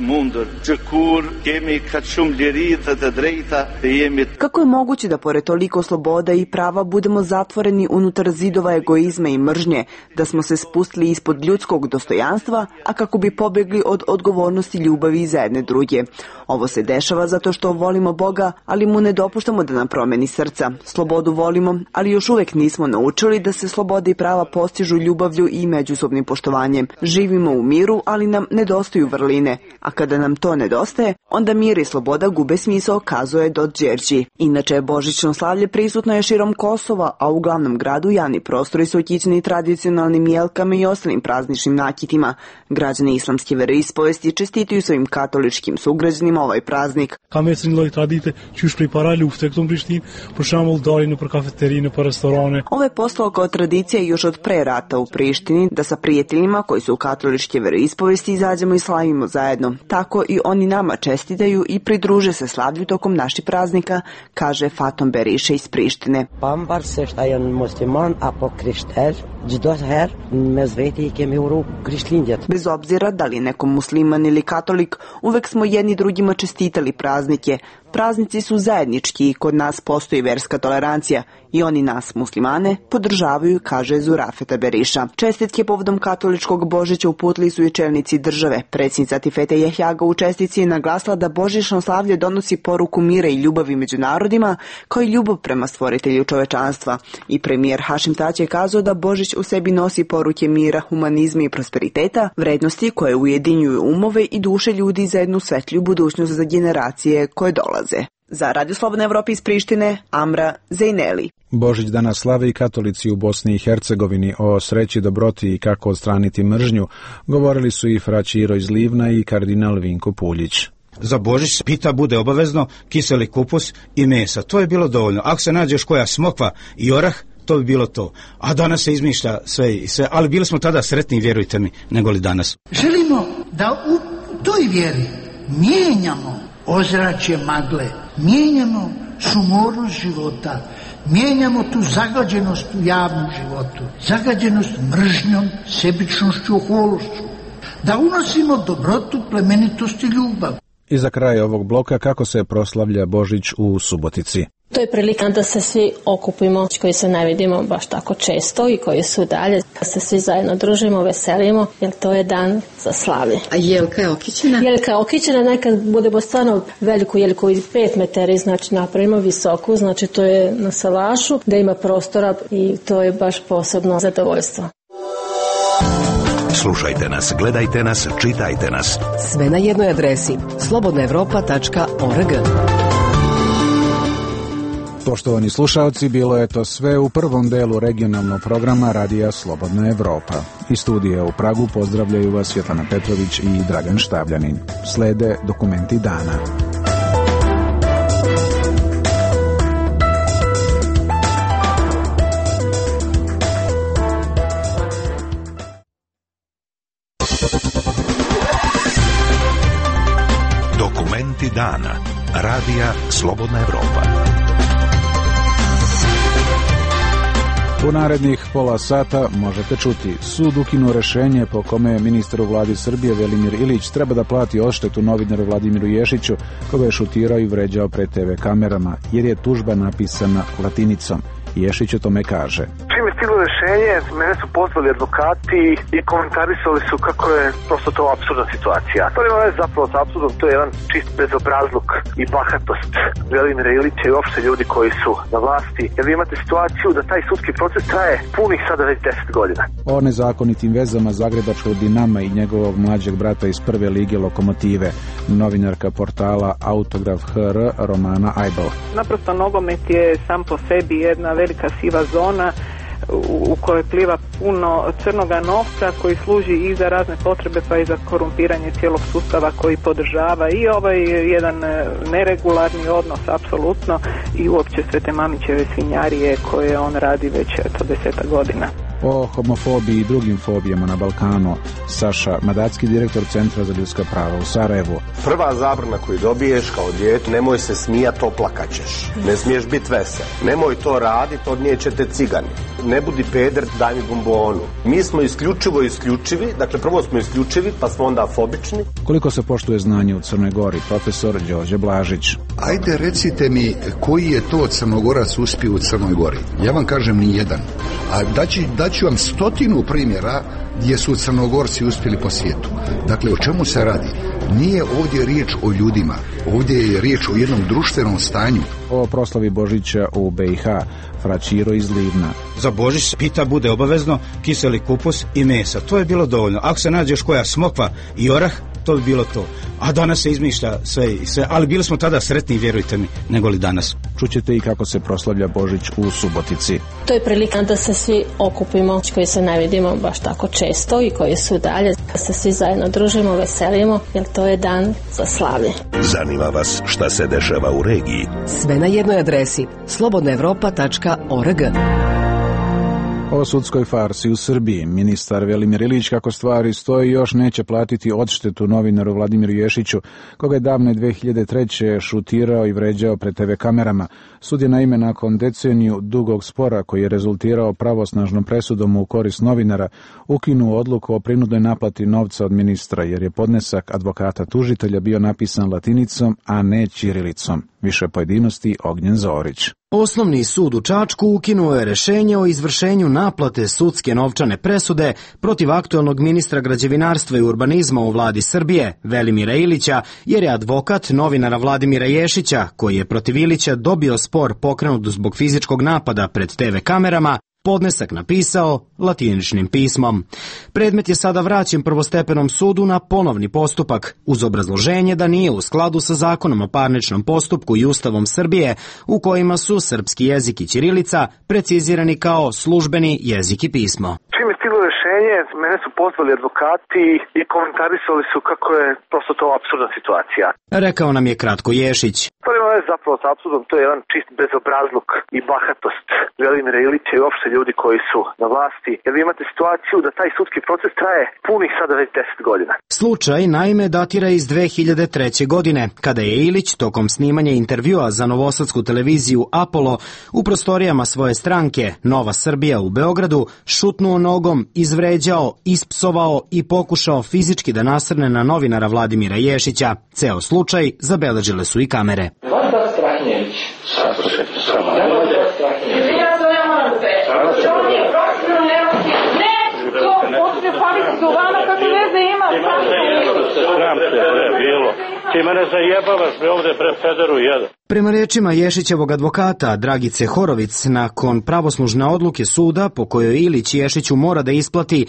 Kako je moguće da pored toliko sloboda i prava budemo zatvoreni unutar zidova egoizma i mržnje, da smo se spustili ispod ljudskog dostojanstva, a kako bi pobjegli od odgovornosti, ljubavi za jedne druge? Ovo se dešava zato što volimo Boga, ali mu ne dopuštamo da nam promeni srca. Slobodu volimo, ali još uvijek nismo naučili da se sloboda i prava postižu ljubavlju i međusobnim poštovanjem. Živimo u miru, ali nam nedostaju vrline, a kada nam to nedostaje, onda mir i sloboda gube smisao, kazuje Dođ Đerđi. Inače, božićno slavlje prisutno je širom Kosova, a u glavnom gradu javni prostori su okićeni tradicionalnim jelkama i ostalim prazničnim nakitima. Građani islamske veroispovesti čestituju svojim katoličkim sugrađanima ovaj praznik. Ovo je postalo kao tradicija još od pre rata u Prištini, da sa prijateljima koji su katoličke veroispovesti izađemo i slavimo zajedno. Tako i oni nama čestitaju i pridruže se slavlju tokom naših praznika, kaže Fatom Beriša iz Prištine. Bez obzira da li je neko musliman ili katolik, uvek smo jedni drugima čestitali praznike. Praznici su zajednički i kod nas postoji verska tolerancija i oni nas, muslimane, podržavaju, kaže Zurafeta Beriša. Čestitke povodom katoličkog Božića uputili su i čelnici države. Predsjednica Tifete Jahjaga u čestitci je naglasila da božićno slavlje donosi poruku mira i ljubavi među narodima, kao i ljubav prema stvoritelju čovečanstva. I premijer Hašim Tači je kazao da Božić u sebi nosi poruke mira, humanizma i prosperiteta, vrednosti koje ujedinjuju umove i duše ljudi za jednu svetliju budućnost za generacije koje dolaze. Za Radio Slobodna Evropa iz Prištine, Amra Zeneli. Božić danas slave i katolici u Bosni i Hercegovini. O sreći, dobroti i kako odstraniti mržnju govorili su i fra Ćiro iz Livna i kardinal Vinko Puljić. Za Božić pita bude obavezno kiseli kupus i mesa. To je bilo dovoljno. Ako se nađe još koja smokva i orah, to bi bilo to. A danas se izmišlja sve i sve, ali bili smo tada sretni, vjerujte mi, nego li danas. Želimo da u toj vjeri mijenjamo ozračje magle, mijenjamo sumornost života, mijenjamo tu zagađenost u javnom životu, zagađenost mržnjom, sebičnošću, ohološću, da unosimo dobrotu, plemenitost i ljubav. I za kraj ovog bloka kako se proslavlja Božić u Subotici. To je prilika da se svi okupimo, koji se ne vidimo baš tako često i koji su dalje, da se svi zajedno družimo, veselimo, jer to je dan za slavlje. A jelka je okićena? Jelka je okićena, nekad budemo stvarno veliku jelku iz 5 metara, znači napravimo visoku, znači to je na salašu, da ima prostora i to je baš posebno zadovoljstvo. Slušajte nas, gledajte nas, čitajte nas. Sve na jednoj adresi slobodnaevropa.org. Poštovani slušalci, bilo je to sve u prvom delu regionalnog programa Radija Slobodna Evropa. Iz studija u Pragu pozdravljaju vas Svetlana Petrović i Dragan Štavljanin. Slede dokumenti dana. Dokumenti dana. Radija Slobodna Evropa. U narednih pola sata možete čuti: sud ukinuo rešenje po kome je ministar u vladi Srbije Velimir Ilić treba da plati odštetu novinaru Vladimiru Ješiću, koga je šutirao i vređao pred TV kamerama, jer je tužba napisana latinicom. Ješić o tome kaže: čim je stiglo rešenje, mene su pozvali advokati i komentarisali su kako je prosto to apsurdna situacija. To nema veze zapravo s apsurdom, to je jedan čist bezobrazluk i bahatost Velimira Ilića i uopšte ljudi koji su na vlasti. Jer vi imate situaciju da taj sudski proces traje punih sada već 10 godina. O nezakonitim vezama zagrebačkog Dinama i njegovog mlađeg brata iz prve lige Lokomotive, novinarka portala Autograf HR Romana Ajbel. Naprosto nogomet je sam po sebi jedna velika siva zona u kojoj pliva puno crnoga novca koji služi i za razne potrebe pa i za korumpiranje cijelog sustava koji podržava i ovaj jedan neregularni odnos apsolutno i uopće sve te mamićeve svinjarije koje on radi već 10 godina. O homofobiji i drugim fobijama na Balkanu Saša Madacki, direktor Centra za ljudska prava u Sarajevu. Prva zabrana koju dobiješ kao dijete: nemoj se smijat, oplakaćeš. Ne smiješ biti vesel. Nemoj to raditi, odnijećete cigani. Ne budi peder, daj mi bombonu. Mi smo isključivi, dakle prvo smo isključivi, pa smo onda fobični. Koliko se poštuje znanje u Crnoj Gori, profesor Đorđe Blažić. Ajde recite mi koji je to Crnogorac uspio u Crnoj Gori. Ja vam kažem ni jedan. A daću vam 100 primjera gdje su Crnogorci uspjeli po svijetu. Dakle, o čemu se radi? Nije ovdje riječ o ljudima, ovdje je riječ o jednom društvenom stanju. O proslavi Božića u BiH, Fraćiro iz Livna. Za Božić pita bude obavezno kiseli kupus i mesa. To je bilo dovoljno. Ako se nađe još koja smokva i orah, to bi bilo to. A danas se izmišlja sve i sve, ali bili smo tada sretni, vjerujte mi, nego li danas. Čućete i kako se proslavlja Božić u Subotici. To je prilika da se svi okupimo, koji se ne vidimo baš tako često i koji su dalje, da se svi zajedno družimo, veselimo, jer to je dan za slavlje. Zanima vas šta se dešava u regiji? Sve na jednoj adresi: slobodnaevropa.org. O sudskoj farsi u Srbiji. Ministar Velimir Ilić, kako stvari stoji, još neće platiti odštetu novinaru Vladimiru Ješiću, koga je davne 2003. šutirao i vređao pred TV kamerama. Sud je naime nakon deceniju dugog spora koji je rezultirao pravosnažnom presudom u korist novinara ukinuo odluku o prinudnoj naplati novca od ministra, jer je podnesak advokata tužitelja bio napisan latinicom, a ne ćirilicom. Više pojedinosti Ognjen Zorić. Osnovni sud u Čačku ukinuo je rešenje o izvršenju naplate sudske novčane presude protiv aktuelnog ministra građevinarstva i urbanizma u vladi Srbije, Velimira Ilića, jer je advokat novinara Vladimira Ješića, koji je protiv Ilića dobio spor pokrenut zbog fizičkog napada pred TV kamerama, podnesak napisao latiničnim pismom. Predmet je sada vraćen prvostepenom sudu na ponovni postupak, uz obrazloženje da nije u skladu sa zakonom o parničnom postupku i Ustavom Srbije, u kojima su srpski jezik i ćirilica precizirani kao službeni jezik i pismo. Čim je stiglo rešenje, mene su pozvali advokati i komentarisali su kako je prosto to apsurdna situacija. Rekao nam je kratko Ješić. To nema veze zapravo s apsurdom, to je jedan čist bezobrazluk i bahatost Velimira Ilića i uopšte ljudi koji su na vlasti. Jer vi imate situaciju da taj sudski proces traje punih sada već 10 godina. Slučaj naime datira iz 2003. godine, kada je Ilić tokom snimanja intervjua za novosadsku televiziju Apollo u prostorijama svoje stranke Nova Srbija u Beogradu šutnuo nogom, izvređao, ispsovao i pokušao fizički da nasrne na novinara Vladimira Ješića. Ceo slučaj zabeležile su i kamere. Vlada Strahnjević. Ti mene zajebavaš, ovdje pred Federu jedan. Prema rečima Ješićevog advokata Dragice Horovic, nakon pravoslužne odluke suda po kojoj Ilić Ješiću mora da isplati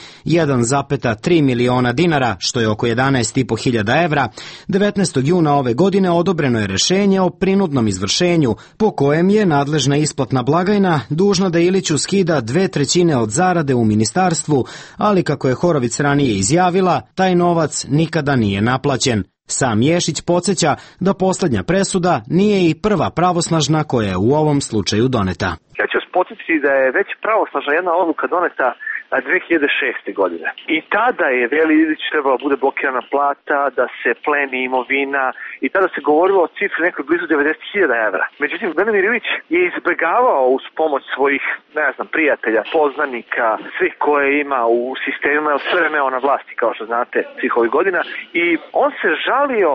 1,3 miliona dinara, što je oko 11.500 evra, 19. juna ove godine odobreno je rešenje o prinudnom izvršenju, po kojem je nadležna isplatna blagajna dužna da Iliću skida 2/3 od zarade u ministarstvu, ali kako je Horovic ranije izjavila, taj novac nikada nije naplaćen. Sam Ješić podsjeća da posljednja presuda nije i prva pravosnažna koja je u ovom slučaju doneta. Ja ću vas podsjetiti da je već pravosnažna jedna odluka doneta 2006. godine. I tada je Veli Ilić trebala bude blokirana plata, da se pleni imovina i tada se govorilo o cifri nekoj blizu 90.000 evra. Međutim, Velimir Ilić je izbegavao uz pomoć svojih, prijatelja, poznanika, svih koje ima u sistemima, jer sve vreme na vlasti, kao što znate, svih ovih godina. I on se žalio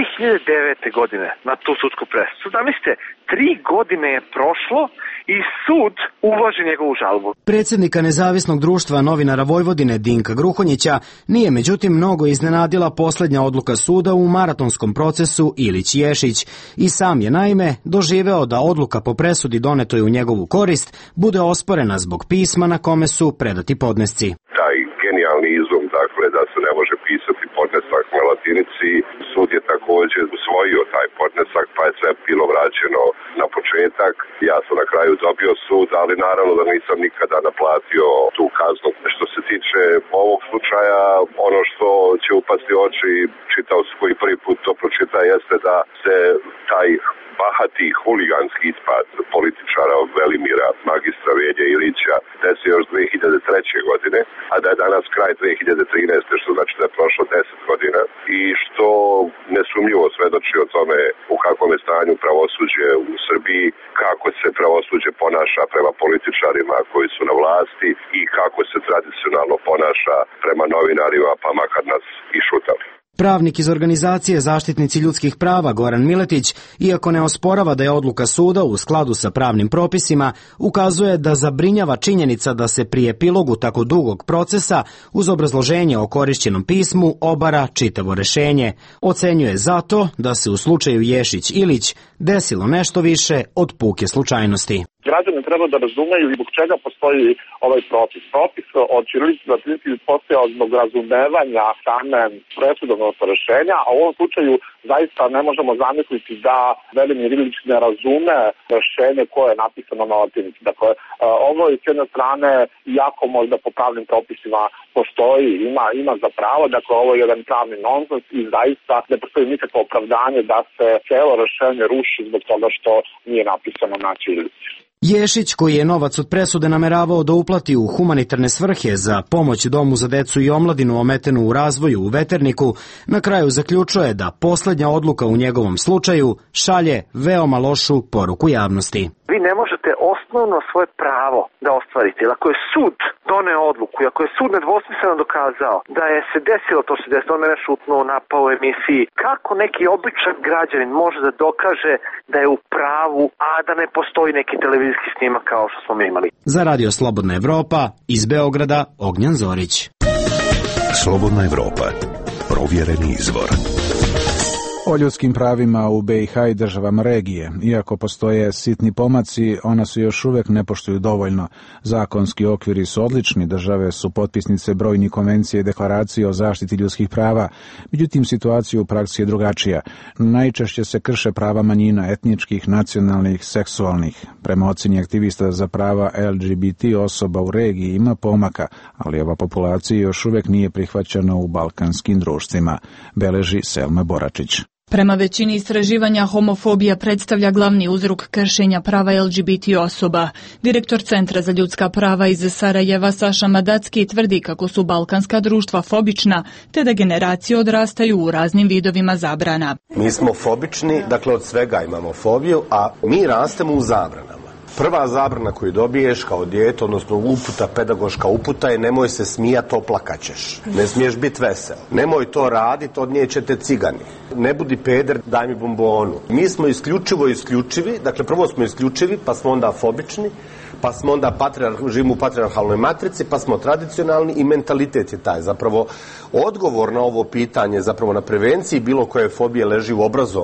2009. godine na tu sudsku presudu. Zamislite, 3 godine je prošlo i sud uvaži njegovu žalbu. Predsjednika Nezavisnog društva novinara Vojvodine Dinka Gruhonjića nije međutim mnogo iznenadila posljednja odluka suda u maratonskom procesu Ilić Ješić i sam je naime doživeo da odluka po presudi donetoj u njegovu korist bude osporena zbog pisma na kome su predati podnesci. Taj genijalni izum, da se ne može pisati podnesak na latinici, sud je također usvojio taj podnesak, pa je sve bilo vraćeno na početak. Ja sam na kraju dobio sud, ali naravno da nisam nikada naplatio tu kaznu. Što se tiče ovog slučaja, ono što će upasti u oči čitaocu koji prvi put to pročita jeste da se taj bahati huliganski ispad političara Velimira magistra Velje Ilića desio još 2003. godine, a da je danas kraj 2013. što znači da je prošlo 10 godina i što nesumnjivo svedoči o tome u kakvom je stanju pravosuđe u Srbiji, kako se pravosuđe ponaša prema političarima koji su na vlasti i kako se tradicionalno ponaša prema novinarima, pa makar nas i šutali. Pravnik iz organizacije Zaštitnici ljudskih prava Goran Miletić, iako ne osporava da je odluka suda u skladu sa pravnim propisima, ukazuje da zabrinjava činjenica da se pri epilogu tako dugog procesa uz obrazloženje o korišćenom pismu obara čitavo rešenje. Ocenjuje zato da se u slučaju Ješić-Ilić desilo nešto više od puke slučajnosti. Građani treba da razumeju zbog čega postoji ovaj propis. Propis od ćirilice na latinici postojao zbog razumevanja same presudovnog rešenja, a u ovom slučaju zaista ne možemo zamisliti da Velimir Ilić ne razume rešenje koje je napisano na latinici. Dakle, ovo je s jedne strane jako možda po pravnim propisima postoji, ima za pravo, dakle ovo je jedan pravni nonsens i zaista ne postoji nikakvo opravdanje da se celo rešenje ruši zbog toga što nije napisano na ćirilici. Ješić, koji je novac od presude nameravao da uplati u humanitarne svrhe za pomoć Domu za decu i omladinu ometenu u razvoju u Veterniku, na kraju zaključuje da posljednja odluka u njegovom slučaju šalje veoma lošu poruku javnosti. Vi ne možete osnovno svoje pravo da ostvarite. Ako je sud doneo odluku i ako je sud nedvosmisleno dokazao da je se desilo to što se desilo, on mene šutnuo, napao u emisiji, kako neki običan građanin može da dokaže da je u pravu, a da ne postoji neki televizijski snimak kao što smo mi imali? Za Radio Slobodna Evropa, iz Beograda, Ognjan Zorić. Slobodna Evropa, provjereni izvor. O ljudskim pravima u BiH i državama regije. Iako postoje sitni pomaci, ona se još uvijek ne poštuju dovoljno. Zakonski okviri su odlični, države su potpisnice brojnih konvencija i deklaracije o zaštiti ljudskih prava, međutim situacija u praksi je drugačija. Najčešće se krše prava manjina, etničkih, nacionalnih, seksualnih. Prema ocjeni aktivista za prava LGBT osoba u regiji ima pomaka, ali ova populacija još uvijek nije prihvaćena u balkanskim društvima, beleži Selma Boračić. Prema većini istraživanja, homofobija predstavlja glavni uzrok kršenja prava LGBT osoba. Direktor Centra za ljudska prava iz Sarajeva Saša Madacki tvrdi kako su balkanska društva fobična, te da generacije odrastaju u raznim vidovima zabrana. Mi smo fobični, dakle od svega imamo fobiju, a mi rastemo u zabranama. Prva zabrana koju dobiješ kao dijete, odnosno uputa, pedagoška uputa je nemoj se smijati, oplakaćeš. Ne smiješ biti vesel. Nemoj to raditi, odnijećete cigani. Ne budi peder, daj mi bombonu. Mi smo isključivi, dakle prvo smo isključivi, pa smo onda fobični, pa smo onda živimo u patrijarhalnoj matrici, pa smo tradicionalni i mentalitet je taj. Zapravo odgovor na ovo pitanje, zapravo na prevenciji bilo koje fobije leži u obrazovanju.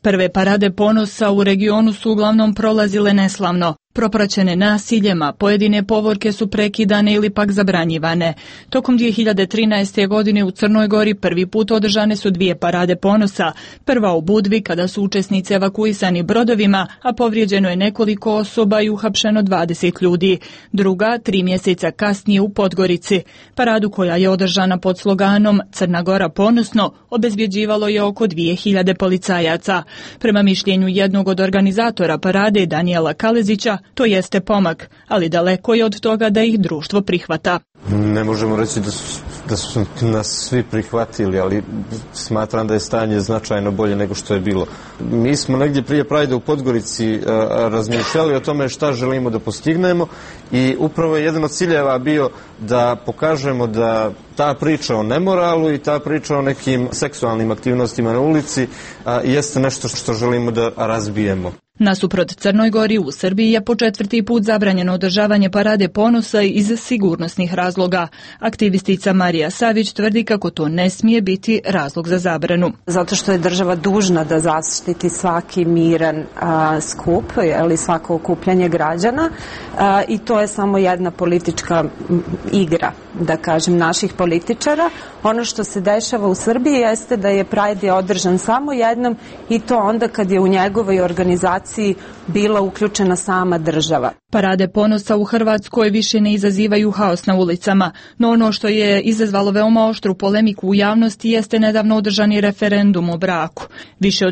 Prve parade ponosa u regionu su uglavnom prolazile neslavno. Propraćene nasiljem, a pojedine povorke su prekidane ili pak zabranjivane. Tokom 2013. godine u Crnoj Gori prvi put održane su 2 parade ponosa. Prva u Budvi kada su učesnici evakuisani brodovima, a povrijeđeno je nekoliko osoba i uhapšeno 20 ljudi. Druga 3 mjeseca kasnije u Podgorici. Paradu koja je održana pod sloganom Crna Gora ponosno obezbjeđivalo je oko 2000 policajaca. Prema mišljenju jednog od organizatora parade Danijela Kalezića, to jeste pomak, ali daleko je od toga da ih društvo prihvata. Ne možemo reći da su nas svi prihvatili, ali smatram da je stanje značajno bolje nego što je bilo. Mi smo negdje prije Prajda u Podgorici razmišljali o tome šta želimo da postignemo i upravo je jedan od ciljeva bio da pokažemo da ta priča o nemoralu i ta priča o nekim seksualnim aktivnostima na ulici jeste nešto što želimo da razbijemo. Nasuprot Crnoj Gori u Srbiji je po 4. put zabranjeno održavanje parade ponosa iz sigurnosnih razloga. Aktivistica Marija Savić tvrdi kako to ne smije biti razlog za zabranu. Zato što je država dužna da zaštiti svaki miran skup ili svako okupljanje građana i to je samo jedna politička igra, da kažem, naših političara. Ono što se dešava u Srbiji jeste da je Pride održan samo jednom i to onda kad je u njegovoj organizaciji bila uključena sama država. Parade ponosa u Hrvatskoj više ne izazivaju haos na ulicama, no ono što je izazvalo veoma oštru polemiku u javnosti jeste nedavno održani referendum o braku. Više od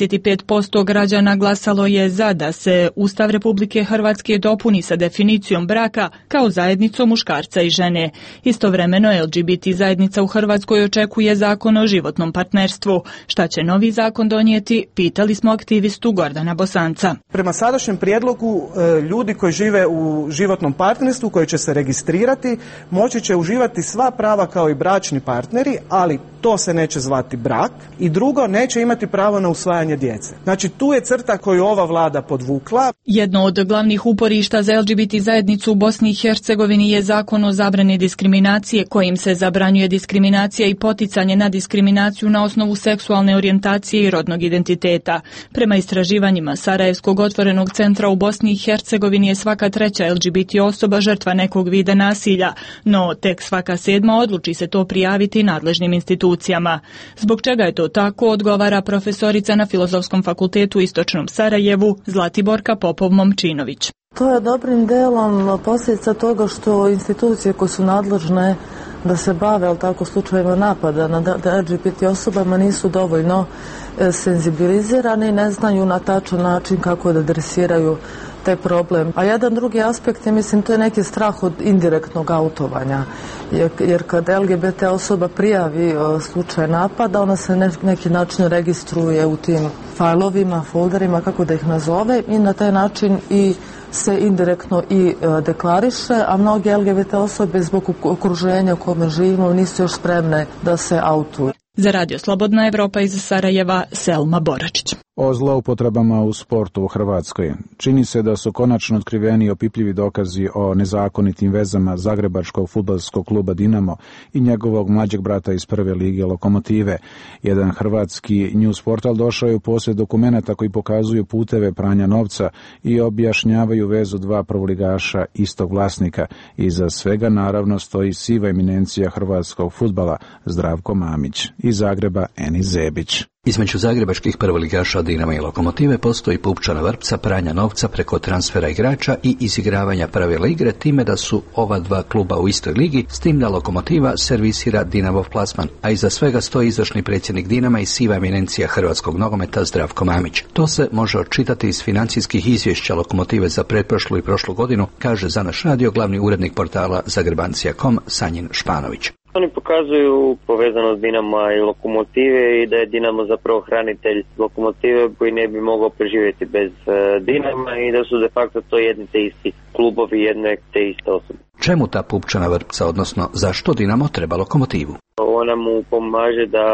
65% građana glasalo je za da se Ustav Republike Hrvatske dopuni sa definicijom braka kao zajednicom muškarca i žene. Istovremeno LGBT zajednica u Hrvatskoj očekuje zakon o životnom partnerstvu. Šta će novi zakon donijeti, pitali smo aktivistu Gordana Bosanca. Prema sadašnjem prijedlogu ljudi koji žive u životnom partnerstvu, koji će se registrirati, moći će uživati sva prava kao i bračni partneri, ali to se neće zvati brak i drugo, neće imati pravo na usvajanje djece. Znači tu je crta koju ova vlada podvukla. Jedno od glavnih uporišta za LGBT zajednicu u Bosni i Hercegovini je zakon o zabrani diskriminacije, kojim se zabranjuje diskriminacija i poticanje na diskriminaciju na osnovu seksualne orijentacije i rodnog identiteta. Prema istraživanjima Sarajevskog otvorenog centra u Bosni i Hercegovini je svaka 3. LGBT osoba žrtva nekog vida nasilja, no tek svaka 7. odluči se to prijaviti nadležnim institucijama. Zbog čega je to tako, odgovara profesorica na Filozofskom fakultetu u Istočnom Sarajevu Zlatiborka Popov-Momčinović. To je dobrim delom posljedica toga što institucije koje su nadležne da se bave, ali tako, slučajima napada na LGBT osobama nisu dovoljno senzibilizirani i ne znaju na tačan način kako da adresiraju taj problem. A jedan drugi aspekt je, mislim, to je neki strah od indirektnog autovanja. Jer kad LGBT osoba prijavi slučaj napada, ona se neki način registruje u tim fajlovima, folderima, kako da ih nazove, i na taj način i se indirektno i deklariše, a mnoge LGBT osobe zbog okruženja u kome živimo nisu još spremne da se autuju. Za Radio Slobodna Evropa iz Sarajeva, Selma Boračić. O zloupotrebama u sportu u Hrvatskoj. Čini se da su konačno otkriveni opipljivi dokazi o nezakonitim vezama Zagrebačkog fudbalskog kluba Dinamo i njegovog mlađeg brata iz prve lige Lokomotive. Jedan hrvatski news portal došao je u posjed dokumenata koji pokazuju puteve pranja novca i objašnjavaju vezu 2 prvoligaša istog vlasnika. Iza svega naravno stoji siva eminencija hrvatskog fudbala Zdravko Mamić. Iz Zagreba Eni Zebić. Između zagrebačkih prvoligaša Dinama i Lokomotive postoji pupčana vrpca pranja novca preko transfera igrača i izigravanja pravila igre, time da su ova 2 kluba u istoj ligi, s tim da Lokomotiva servisira Dinamov plasman, a iza svega stoji izvršni predsjednik Dinama i siva eminencija hrvatskog nogometa Zdravko Mamić. To se može odčitati iz financijskih izvješća Lokomotive za pretprošlu i prošlu godinu, kaže za naš radio glavni urednik portala Zagrebancija.com Sanjin Španović. Oni pokazuju povezanost Dinama i Lokomotive i da je Dinamo zapravo hranitelj Lokomotive koji ne bi mogao preživjeti bez Dinama i da su de facto to jedni te isti klubovi, jedne te iste osobe. Čemu ta pupčana vrpca, odnosno zašto Dinamo treba Lokomotivu? Ona mu pomaže da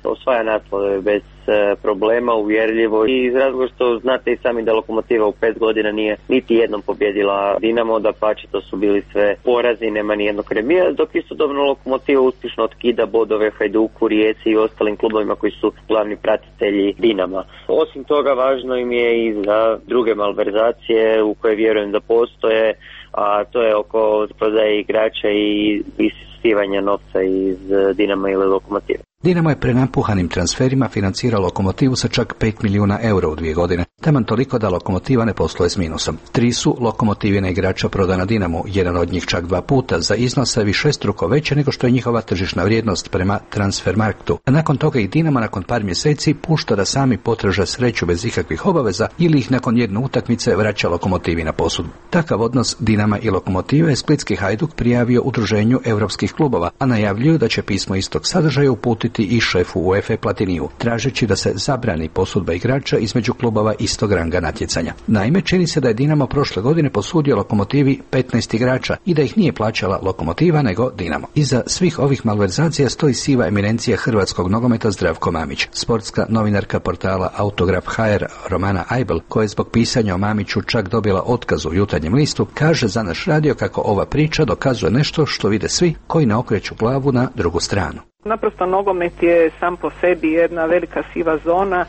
osvaja naslove bez problema, uvjerljivo i iz razloga što znate i sami da Lokomotiva u 5 godina nije niti jednom pobjedila Dinamo, da pače to su bili sve porazi, nema ni jednog remija, dok istodobno Lokomotiva uspješno otkida bodove Hajduku, Rijeci i ostalim klubovima koji su glavni pratitelji Dinama. Osim toga važno im je i za druge malverzacije u koje vjerujem da postoje, a to je oko prodaje igrača i isistivanja novca iz Dinama ili Lokomotive. Dinamo je prenapuhanim transferima financirao Lokomotivu sa čak 5 milijuna eura u 2 godine, taman toliko da Lokomotiva ne posluje s minusom. 3 su Lokomotivina igrača prodana Dinamu, jedan od njih čak 2 puta, za iznose višestruko veće nego što je njihova tržišna vrijednost prema Transfermarktu. A nakon toga i Dinamo nakon par mjeseci pušta da sami potraže sreću bez ikakvih obaveza ili ih nakon jedne utakmice vraća Lokomotivi na posudbu. Takav odnos Dinama i Lokomotive je splitski Hajduk prijavio Udruženju europskih klubova, a najavljuju da će pismo istog sadržaja uputiti i šefu UEFA Platiniju, tražeći da se zabrani posudba igrača između klubova istog ranga natjecanja. Naime, čini se da je Dinamo prošle godine posudio Lokomotivi 15 igrača i da ih nije plaćala Lokomotiva nego Dinamo. Iza svih ovih malverzacija stoji siva eminencija hrvatskog nogometa Zdravko Mamić. Sportska novinarka portala Autograf HR Romana Ajbel, koja je zbog pisanja o Mamiću čak dobila otkaz u Jutarnjem listu, kaže za naš radio kako ova priča dokazuje nešto što vide svi koji ne okreću glavu na drugu stranu. Naprosto nogomet je sam po sebi jedna velika siva zona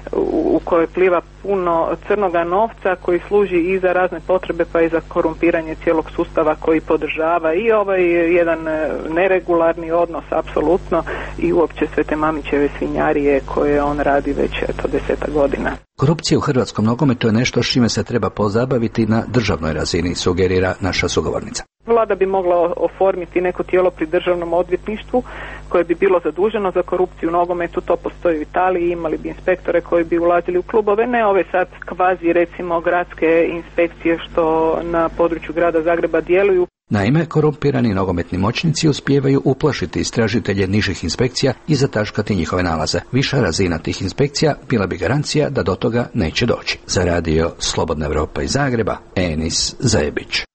u kojoj pliva puno crnoga novca koji služi i za razne potrebe pa i za korumpiranje cijelog sustava koji podržava i ovaj jedan neregularni odnos apsolutno i uopće sve te Mamićeve svinjarije koje on radi već 10 godina. Korupcija u hrvatskom nogometu je nešto s čime se treba pozabaviti na državnoj razini, sugerira naša sugovornica. Vlada bi mogla oformiti neko tijelo pri državnom odvjetništvu koje bi bilo zaduženo za korupciju u nogometu, to postoji u Italiji, imali bi inspektore koji bi ulazili u klubove, ne ove sad kvazi recimo gradske inspekcije što na području grada Zagreba djeluju. Naime, korumpirani nogometni moćnici uspijevaju uplašiti istražitelje nižih inspekcija i zataškati njihove nalaze. Viša razina tih inspekcija bila bi garancija da do toga neće doći. Za radio Slobodna Europa iz Zagreba, Enis Zajebić.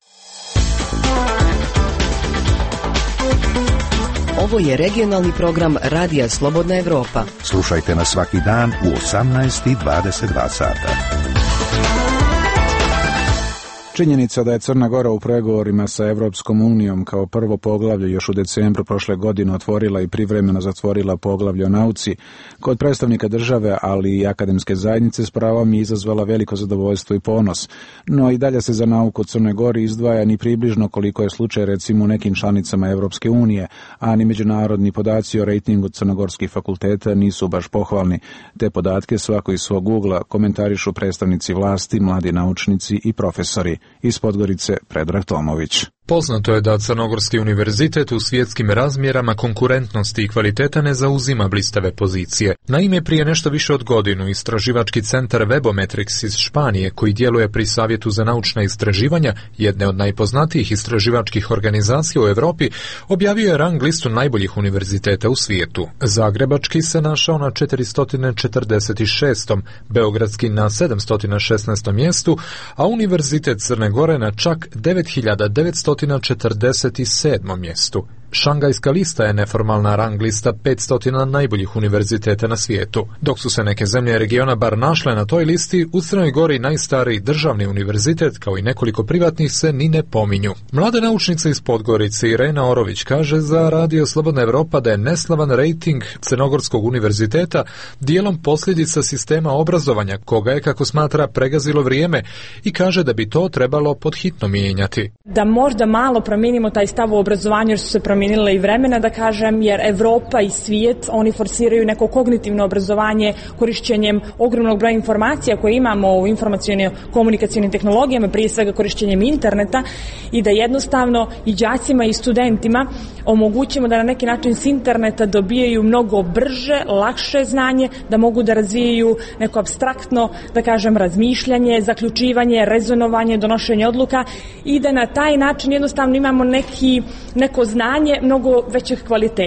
Ovo je regionalni program Radija Slobodna Europa. Slušajte nas svaki dan u 18:22 sata. Činjenica da je Crna Gora u pregovorima sa Europskom unijom kao prvo poglavlje još u decembru prošle godine otvorila i privremeno zatvorila poglavlje o nauci, kod predstavnika države, ali i akademske zajednice s pravom je izazvala veliko zadovoljstvo i ponos. No i dalje se za nauku u Crnoj Gori izdvaja ni približno koliko je slučaj recimo u nekim članicama Europske unije, a ni međunarodni podaci o rejtingu crnogorskih fakulteta nisu baš pohvalni. Te podatke svako iz svog ugla komentarišu predstavnici vlasti, mladi naučnici i profesori. Iz Podgorice Predrag Tomović. Poznato je da Crnogorski univerzitet u svjetskim razmjerama konkurentnosti i kvaliteta ne zauzima blistave pozicije. Naime, prije nešto više od godinu istraživački centar Webometrics iz Španije, koji djeluje pri Savjetu za naučna istraživanja, jedne od najpoznatijih istraživačkih organizacija u Europi, objavio je rang listu najboljih univerziteta u svijetu. Zagrebački se našao na 446. Beogradski na 716. mjestu, a Univerzitet Crne Gore na čak 9947. mjestu. Šangajska lista je neformalna rang lista 500 najboljih univerziteta na svijetu. Dok su se neke zemlje regiona bar našle na toj listi, u Crnoj Gori najstariji državni univerzitet, kao i nekoliko privatnih, se ni ne pominju. Mlada naučnica iz Podgorice Irena Orović kaže za Radio Slobodna Europa da je neslavan rejting Crnogorskog univerziteta dijelom posljedica sistema obrazovanja, koga je, kako smatra, pregazilo vrijeme, i kaže da bi to trebalo podhitno mijenjati. Da možda malo promijenimo taj stav u obrazovanju, jer su se promijenile i vremena, da kažem, jer Evropa i svijet, oni forsiraju neko kognitivno obrazovanje korišćenjem ogromnog broja informacija koje imamo u informaciono-komunikacijnim tehnologijama, prije svega korišćenjem interneta, i da jednostavno i đacima i studentima omogućimo da na neki način s interneta dobijaju mnogo brže, lakše znanje, da mogu da razvijaju neko apstraktno, da kažem, razmišljanje, zaključivanje, rezonovanje, donošenje odluka, i da na taj način jednostavno imamo neko znanje mnogo većeg kvaliteta.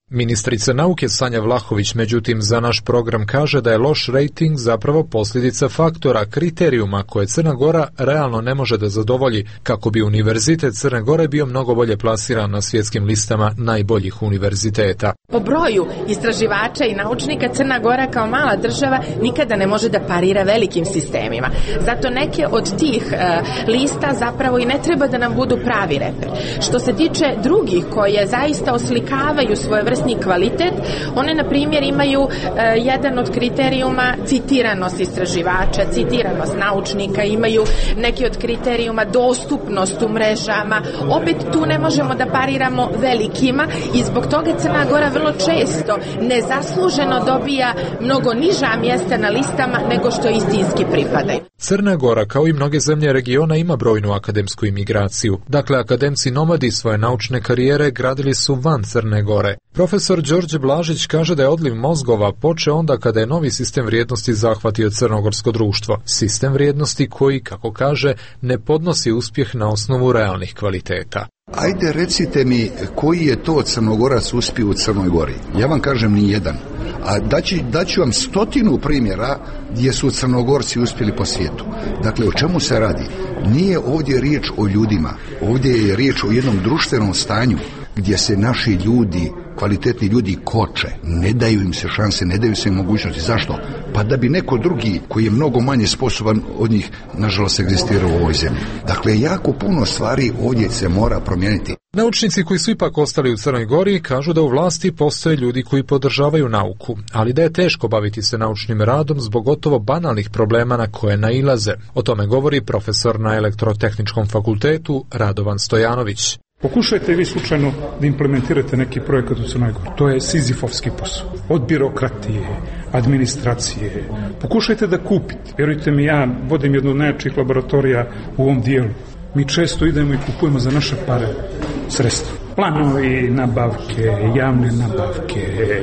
Ministrica nauke Sanja Vlahović međutim za naš program kaže da je loš rejting zapravo posljedica faktora, kriterijuma koje Crna Gora realno ne može da zadovolji kako bi Univerzitet Crne Gore bio mnogo bolje plasiran na svjetskim listama najboljih univerziteta. Po broju istraživača i naučnika Crna Gora kao mala država nikada ne može da parira velikim sistemima. Zato neke od tih lista zapravo i ne treba da nam budu pravi reper. Što se tiče drugih koje zaista oslikavaju svojevrsni kvalitet, one na primjer imaju jedan od kriterijuma citiranost istraživača, citiranost naučnika, imaju neki od kriterijuma dostupnost u mrežama. Opet tu ne možemo da pariramo velikima i zbog toga Crna Gora vrlo često nezasluženo dobija mnogo niža mjesta na listama nego što istinski pripadaju. Crna Gora, kao i mnoge zemlje regiona, ima brojnu akademsku imigraciju. Dakle, akademci nomadi svoje naučne karijere gradili su van Crne Gore. Profesor Đorđe Blažić kaže da je odliv mozgova počeo onda kada je novi sistem vrijednosti zahvatio crnogorsko društvo. Sistem vrijednosti koji, kako kaže, ne podnosi uspjeh na osnovu realnih kvaliteta. Ajde recite mi koji je to Crnogorac uspio u Crnoj Gori. Ja vam kažem ni jedan. A daću vam 100 primjera gdje su Crnogorci uspjeli po svijetu. Dakle, o čemu se radi? Nije ovdje riječ o ljudima. Ovdje je riječ o jednom društvenom stanju gdje se naši ljudi, kvalitetni ljudi koče, ne daju im se šanse, ne daju se mogućnosti. Zašto? Pa da bi neko drugi koji je mnogo manje sposoban od njih, nažalost, egzistirao u ovoj zemlji. Dakle, jako puno stvari ovdje se mora promijeniti. Naučnici koji su ipak ostali u Crnoj Gori kažu da u vlasti postoje ljudi koji podržavaju nauku, ali da je teško baviti se naučnim radom zbog gotovo banalnih problema na koje nailaze. O tome govori profesor na Elektrotehničkom fakultetu Radovan Stojanović. Pokušajte vi slučajno da implementirate neki projekat u Crnoj Gori. To je sizifovski posao. Od birokratije, administracije. Pokušajte da kupite. Vjerujte mi, ja vodim jednu od najjačih laboratorija u ovom dijelu. Mi često idemo i kupujemo za naše pare sredstva. Planovi, nabavke, javne nabavke,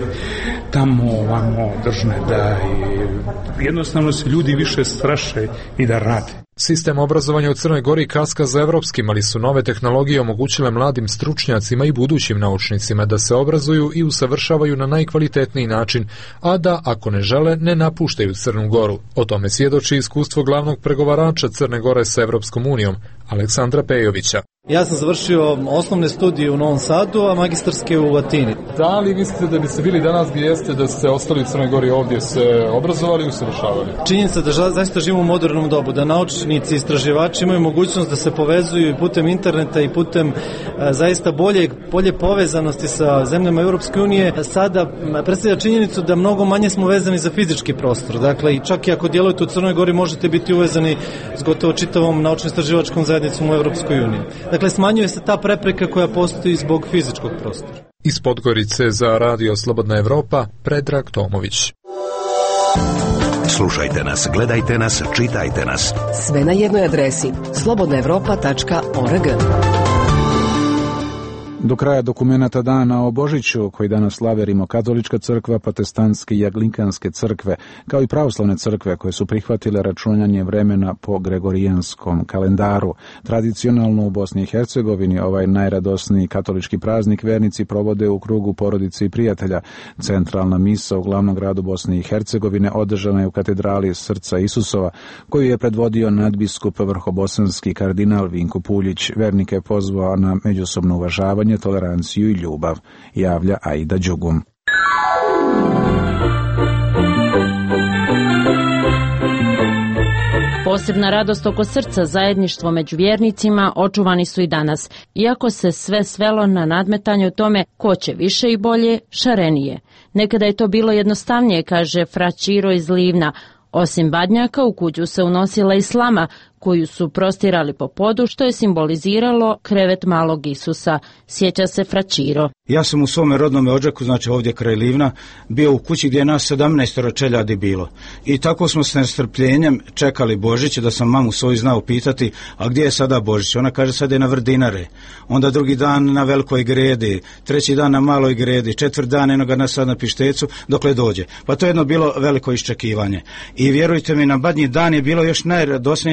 tamo, ovamo, držne da i jednostavno se ljudi više straše i da rade. Sistem obrazovanja u Crnoj Gori kaska za evropskim, ali su nove tehnologije omogućile mladim stručnjacima i budućim naučnicima da se obrazuju i usavršavaju na najkvalitetniji način, a da, ako ne žele, ne napuštaju Crnu Goru. O tome svjedoči iskustvo glavnog pregovarača Crne Gore sa Evropskom unijom, Aleksandra Pejovića. Ja sam završio osnovne studije u Novom Sadu, a magistarske u Atini. Da li mislite da biste bili danas gdje jeste, da ste ostali u Crnoj Gori ovdje se obrazovali i usavršavali? Činjenica da zaista živimo u modernom dobu, da naučnici i istraživači imaju mogućnost da se povezuju i putem interneta i putem zaista bolje povezanosti sa zemljama Europske unije. Sada predstavlja činjenicu da mnogo manje smo vezani za fizički prostor. Dakle, i čak i ako djelujete u Crnoj Gori možete biti uvezani s gotovo čitavom naučno-istraživačkom zajednicom u Europskoj uniji. Dakle, smanjuje se ta prepreka koja postoji zbog fizičkog prostora. Iz Podgorice za Radio Slobodna Evropa, Predrag Tomović. Slušajte nas, gledajte nas, čitajte nas. Sve na jednoj adresi slobodnaevropa.org. Do kraja dokumenata dana o Božiću, koji danas slave Rimokatolička crkva, protestantske i anglikanske crkve, kao i pravoslavne crkve koje su prihvatile računanje vremena po gregorijanskom kalendaru. Tradicionalno u Bosni i Hercegovini ovaj najradosniji katolički praznik vernici provode u krugu porodice i prijatelja. Centralna misa u glavnom gradu Bosne i Hercegovine održana je u katedrali Srca Isusova, koju je predvodio nadbiskup vrhobosanski kardinal Vinko Puljić. Vernike je pozvao na međusobno uvažavanje, toleranciju i ljubav, javlja Aida Đugum. Posebna radost oko srca, zajedništvo među vjernicima očuvani su i danas, iako se sve svelo na nadmetanje o tome ko će više i bolje, šarenije. Nekada je to bilo jednostavnije, kaže fra Čiro iz Livna. Osim badnjaka, u kuću se unosila i slama, koju su prostirali po podu, što je simboliziralo krevet malog Isusa, sjeća se fra Čiro. Ja sam u svome rodnome Odžaku, znači ovdje kraj Livna, bio u kući gdje je nas 17 čeljadi bilo. I tako smo s nestrpljenjem čekali Božić, da sam mamu svoju znao pitati, a gdje je sada Božić? Ona kaže, sad je na Vrdinare, onda drugi dan na Velikoj Gredi, treći dan na Maloj Gredi, četvrt dan enoga na sad na Pištecu, dokle dođe. Pa to je jedno bilo veliko iščekivanje. I vjerujte mi, na badnji dan je bilo još najradosnije, zapravo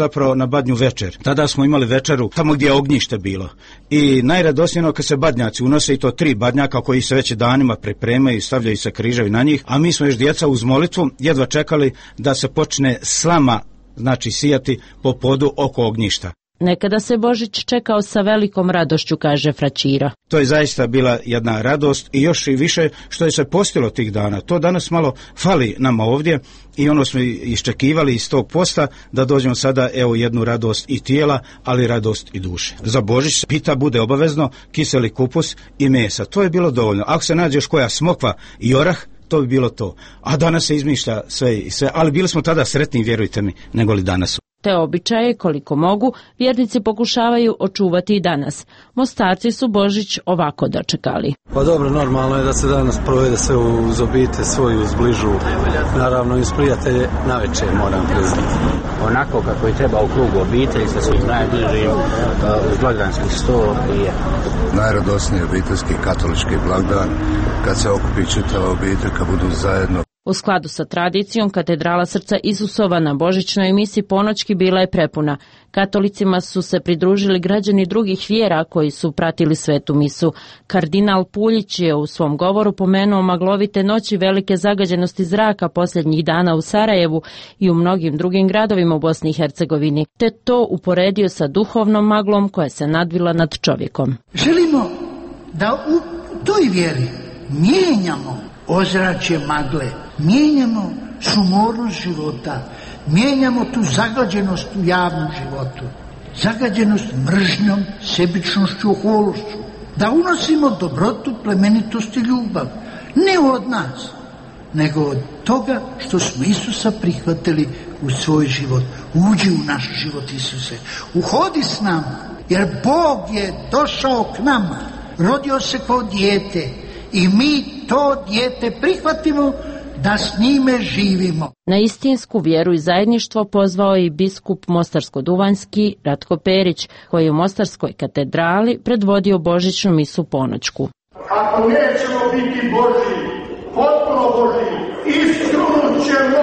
zapravo na badnju večer. Tada smo imali večeru tamo gdje je ognjište bilo. I najradosnije kad se badnjaci unose, i to 3 badnjaka koji se već danima pripremaju i stavljaju se križevi na njih, a mi smo još djeca uz molitvu jedva čekali da se počne slama, znači sijati po podu oko ognjišta. Nekada se Božić čekao sa velikom radošću, kaže Fraćira. To je zaista bila jedna radost i još i više što je se postilo tih dana. To danas malo fali nama ovdje i ono smo iščekivali iz tog posta da dođemo sada evo jednu radost i tijela, ali radost i duše. Za Božić pita bude obavezno kiseli kupus i mesa. To je bilo dovoljno. Ako se nađe još koja smokva i orah, to bi bilo to. A danas se izmišlja sve i sve, ali bili smo tada sretni, vjerujte mi, nego li danas. Te običaje, koliko mogu, vjernici pokušavaju očuvati i danas. Mostarci su Božić ovako dočekali. Pa dobro, normalno je da se danas provede sve uz obitelj svoju, uz bližu, naravno i uz prijatelje, navečer moram priznati. Onako kako je treba u krugu obitelji, sa svojim najbližim, uz blagdanski sto i najradosniji obiteljski katolički blagdan, kad se okupi čitava obitelj, kad budu zajedno. U skladu sa tradicijom, katedrala Srca Isusova na božićnoj misi ponoćki bila je prepuna. Katolicima su se pridružili građani drugih vjera koji su pratili svetu misu. Kardinal Puljić je u svom govoru pomenuo maglovite noći, velike zagađenosti zraka posljednjih dana u Sarajevu i u mnogim drugim gradovima u Bosni i Hercegovini, te to uporedio sa duhovnom maglom koja se nadvila nad čovjekom. Želimo da u toj vjeri mijenjamo ozračje magle, mijenjamo sumornost života, mijenjamo tu zagađenost u javnom životu, zagađenost mržnjom, sebičnošću, ohološću, da unosimo dobrotu, plemenitost i ljubav, ne od nas, nego od toga što smo Isusa prihvatili u svoj život. Uđi u naš život, Isuse, uhodi s nama, jer Bog je došao k nama, rodio se kao dijete, i mi to dijete prihvatimo da s njime živimo. Na istinsku vjeru i zajedništvo pozvao i biskup Mostarsko-Duvanjski Ratko Perić, koji je u Mostarskoj katedrali predvodio božićnu misu ponoćku. Ako nećemo biti Božji, potpuno Božji, iskrunut ćemo,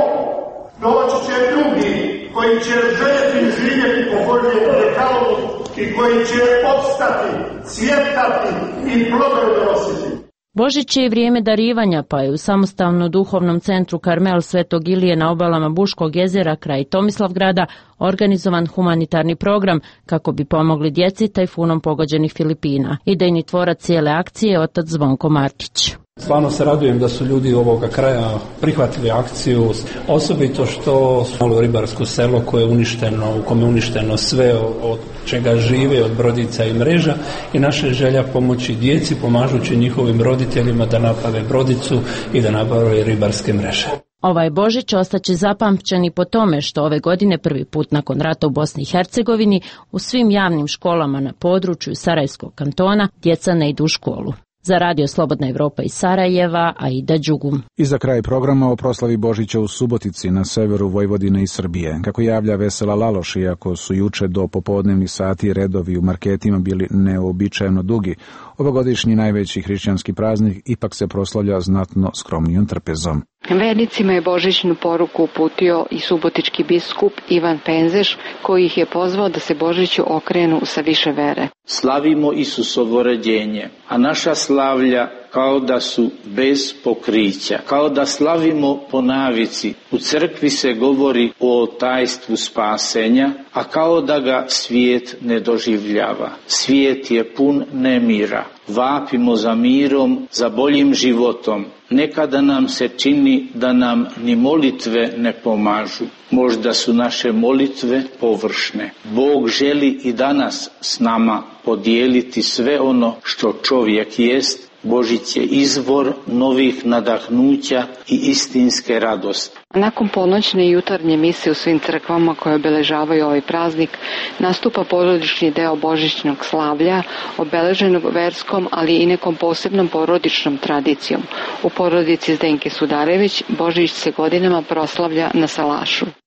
doći će drugi koji će željeti živjeti po Božjem dekalu i koji će opstati, cvjetati i plodove nositi. Božić je i vrijeme darivanja, pa je u samostalno duhovnom centru Karmel Svetog Ilije na obalama Buškog jezera kraj Tomislavgrada organizovan humanitarni program kako bi pomogli djeci tajfunom pogođenih Filipina. Idejni tvorac cijele akcije je otac Zvonko Markić. Stvarno se radujem da su ljudi ovoga kraja prihvatili akciju, osobito što malo ribarsko selo koje je uništeno, u kome je uništeno sve od čega žive, od brodica i mreža, i naša želja pomoći djeci pomažući njihovim roditeljima da naprave brodicu i da naprave ribarske mreže. Ovaj Božić ostaće zapamćen i po tome što ove godine prvi put nakon rata u Bosni i Hercegovini u svim javnim školama na području Sarajevskog kantona djeca ne idu u školu. Za Radio Slobodna Evropa iz Sarajeva, Aida Đugum. I za kraj programa o proslavi Božića u Subotici na severu Vojvodine i Srbije. Kako javlja Vesela Laloš, iako su juče do popodnevnih sati redovi u marketima bili neobičajeno dugi, ovogodišnji najveći hrišćanski praznik ipak se proslavlja znatno skromnijom trpezom. Vernicima je božićnu poruku uputio i subotički biskup Ivan Penzeš, koji ih je pozvao da se Božiću okrenu sa više vere. Slavimo Isusovo rođenje, a naša slavlja kao da su bez pokrića, kao da slavimo po navici. U crkvi se govori o tajstvu spasenja, a kao da ga svijet ne doživljava. Svijet je pun nemira. Vapimo za mirom, za boljim životom. Nekada nam se čini da nam ni molitve ne pomažu. Možda su naše molitve površne. Bog želi i danas s nama podijeliti sve ono što čovjek jest. Božić je izvor novih nadahnuća i istinske radosti. Nakon ponoćne i jutarnje mise u svim crkvama koje obeležavaju ovaj praznik, nastupa porodični deo božićnog slavlja, obeleženog verskom, ali i nekom posebnom porodičnom tradicijom. U porodici Zdenke Sudarević Božić se godinama proslavlja na salašu.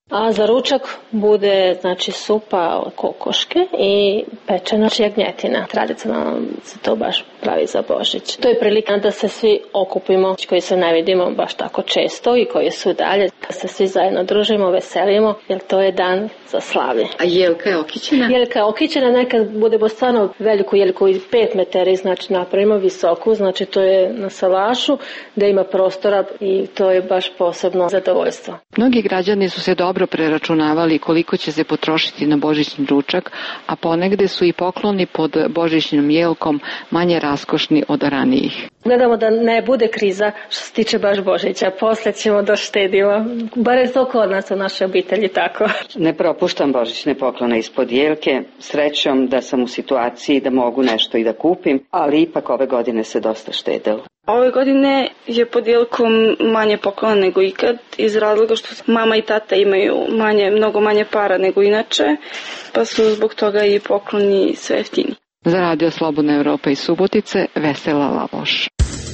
A za ručak bude znači supa od kokoške i pečena jagnjetina. Tradicionalno se to baš pravi za Božić. To je prilika da se svi okupimo, koji se ne vidimo baš tako često i koji su dalje, da se svi zajedno družimo, veselimo, jer to je dan za slavlje. A jelka je okićena? Jelka je okićena, nekad budemo stvarno veliku jelku i 5 metara, znači napravimo visoku, znači to je na salašu, da ima prostora i to je baš posebno zadovoljstvo. Mnogi građani su se dobro preračunavali koliko će se potrošiti na božićni ručak, a ponegde su i pokloni pod božićnom jelkom manje raskošni od ranijih. Gledamo da ne bude kriza što se tiče baš Božića, posle ćemo da štedimo, bar je to kod nas u našoj obitelji tako. Ne propuštam božićne poklone ispod jelke, srećom da sam u situaciji da mogu nešto i da kupim, ali ipak ove godine se dosta štedelo. Ove godine je pod jelkom manje poklona nego ikad, iz razloga što mama i tata imaju mnogo manje para nego inače, pa su zbog toga i pokloni sve jeftini. Za Radio Slobodna Evropa iz Subotice, Vesela Lavoš.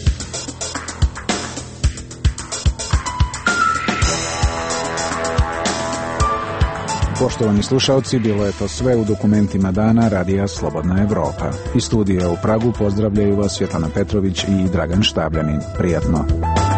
Poštovani slušalci, bilo je to sve u dokumentima dana Radija Slobodna Evropa. Iz studija u Pragu pozdravljaju vas Svjetlana Petrović i Dragan Štabljanin. Prijatno.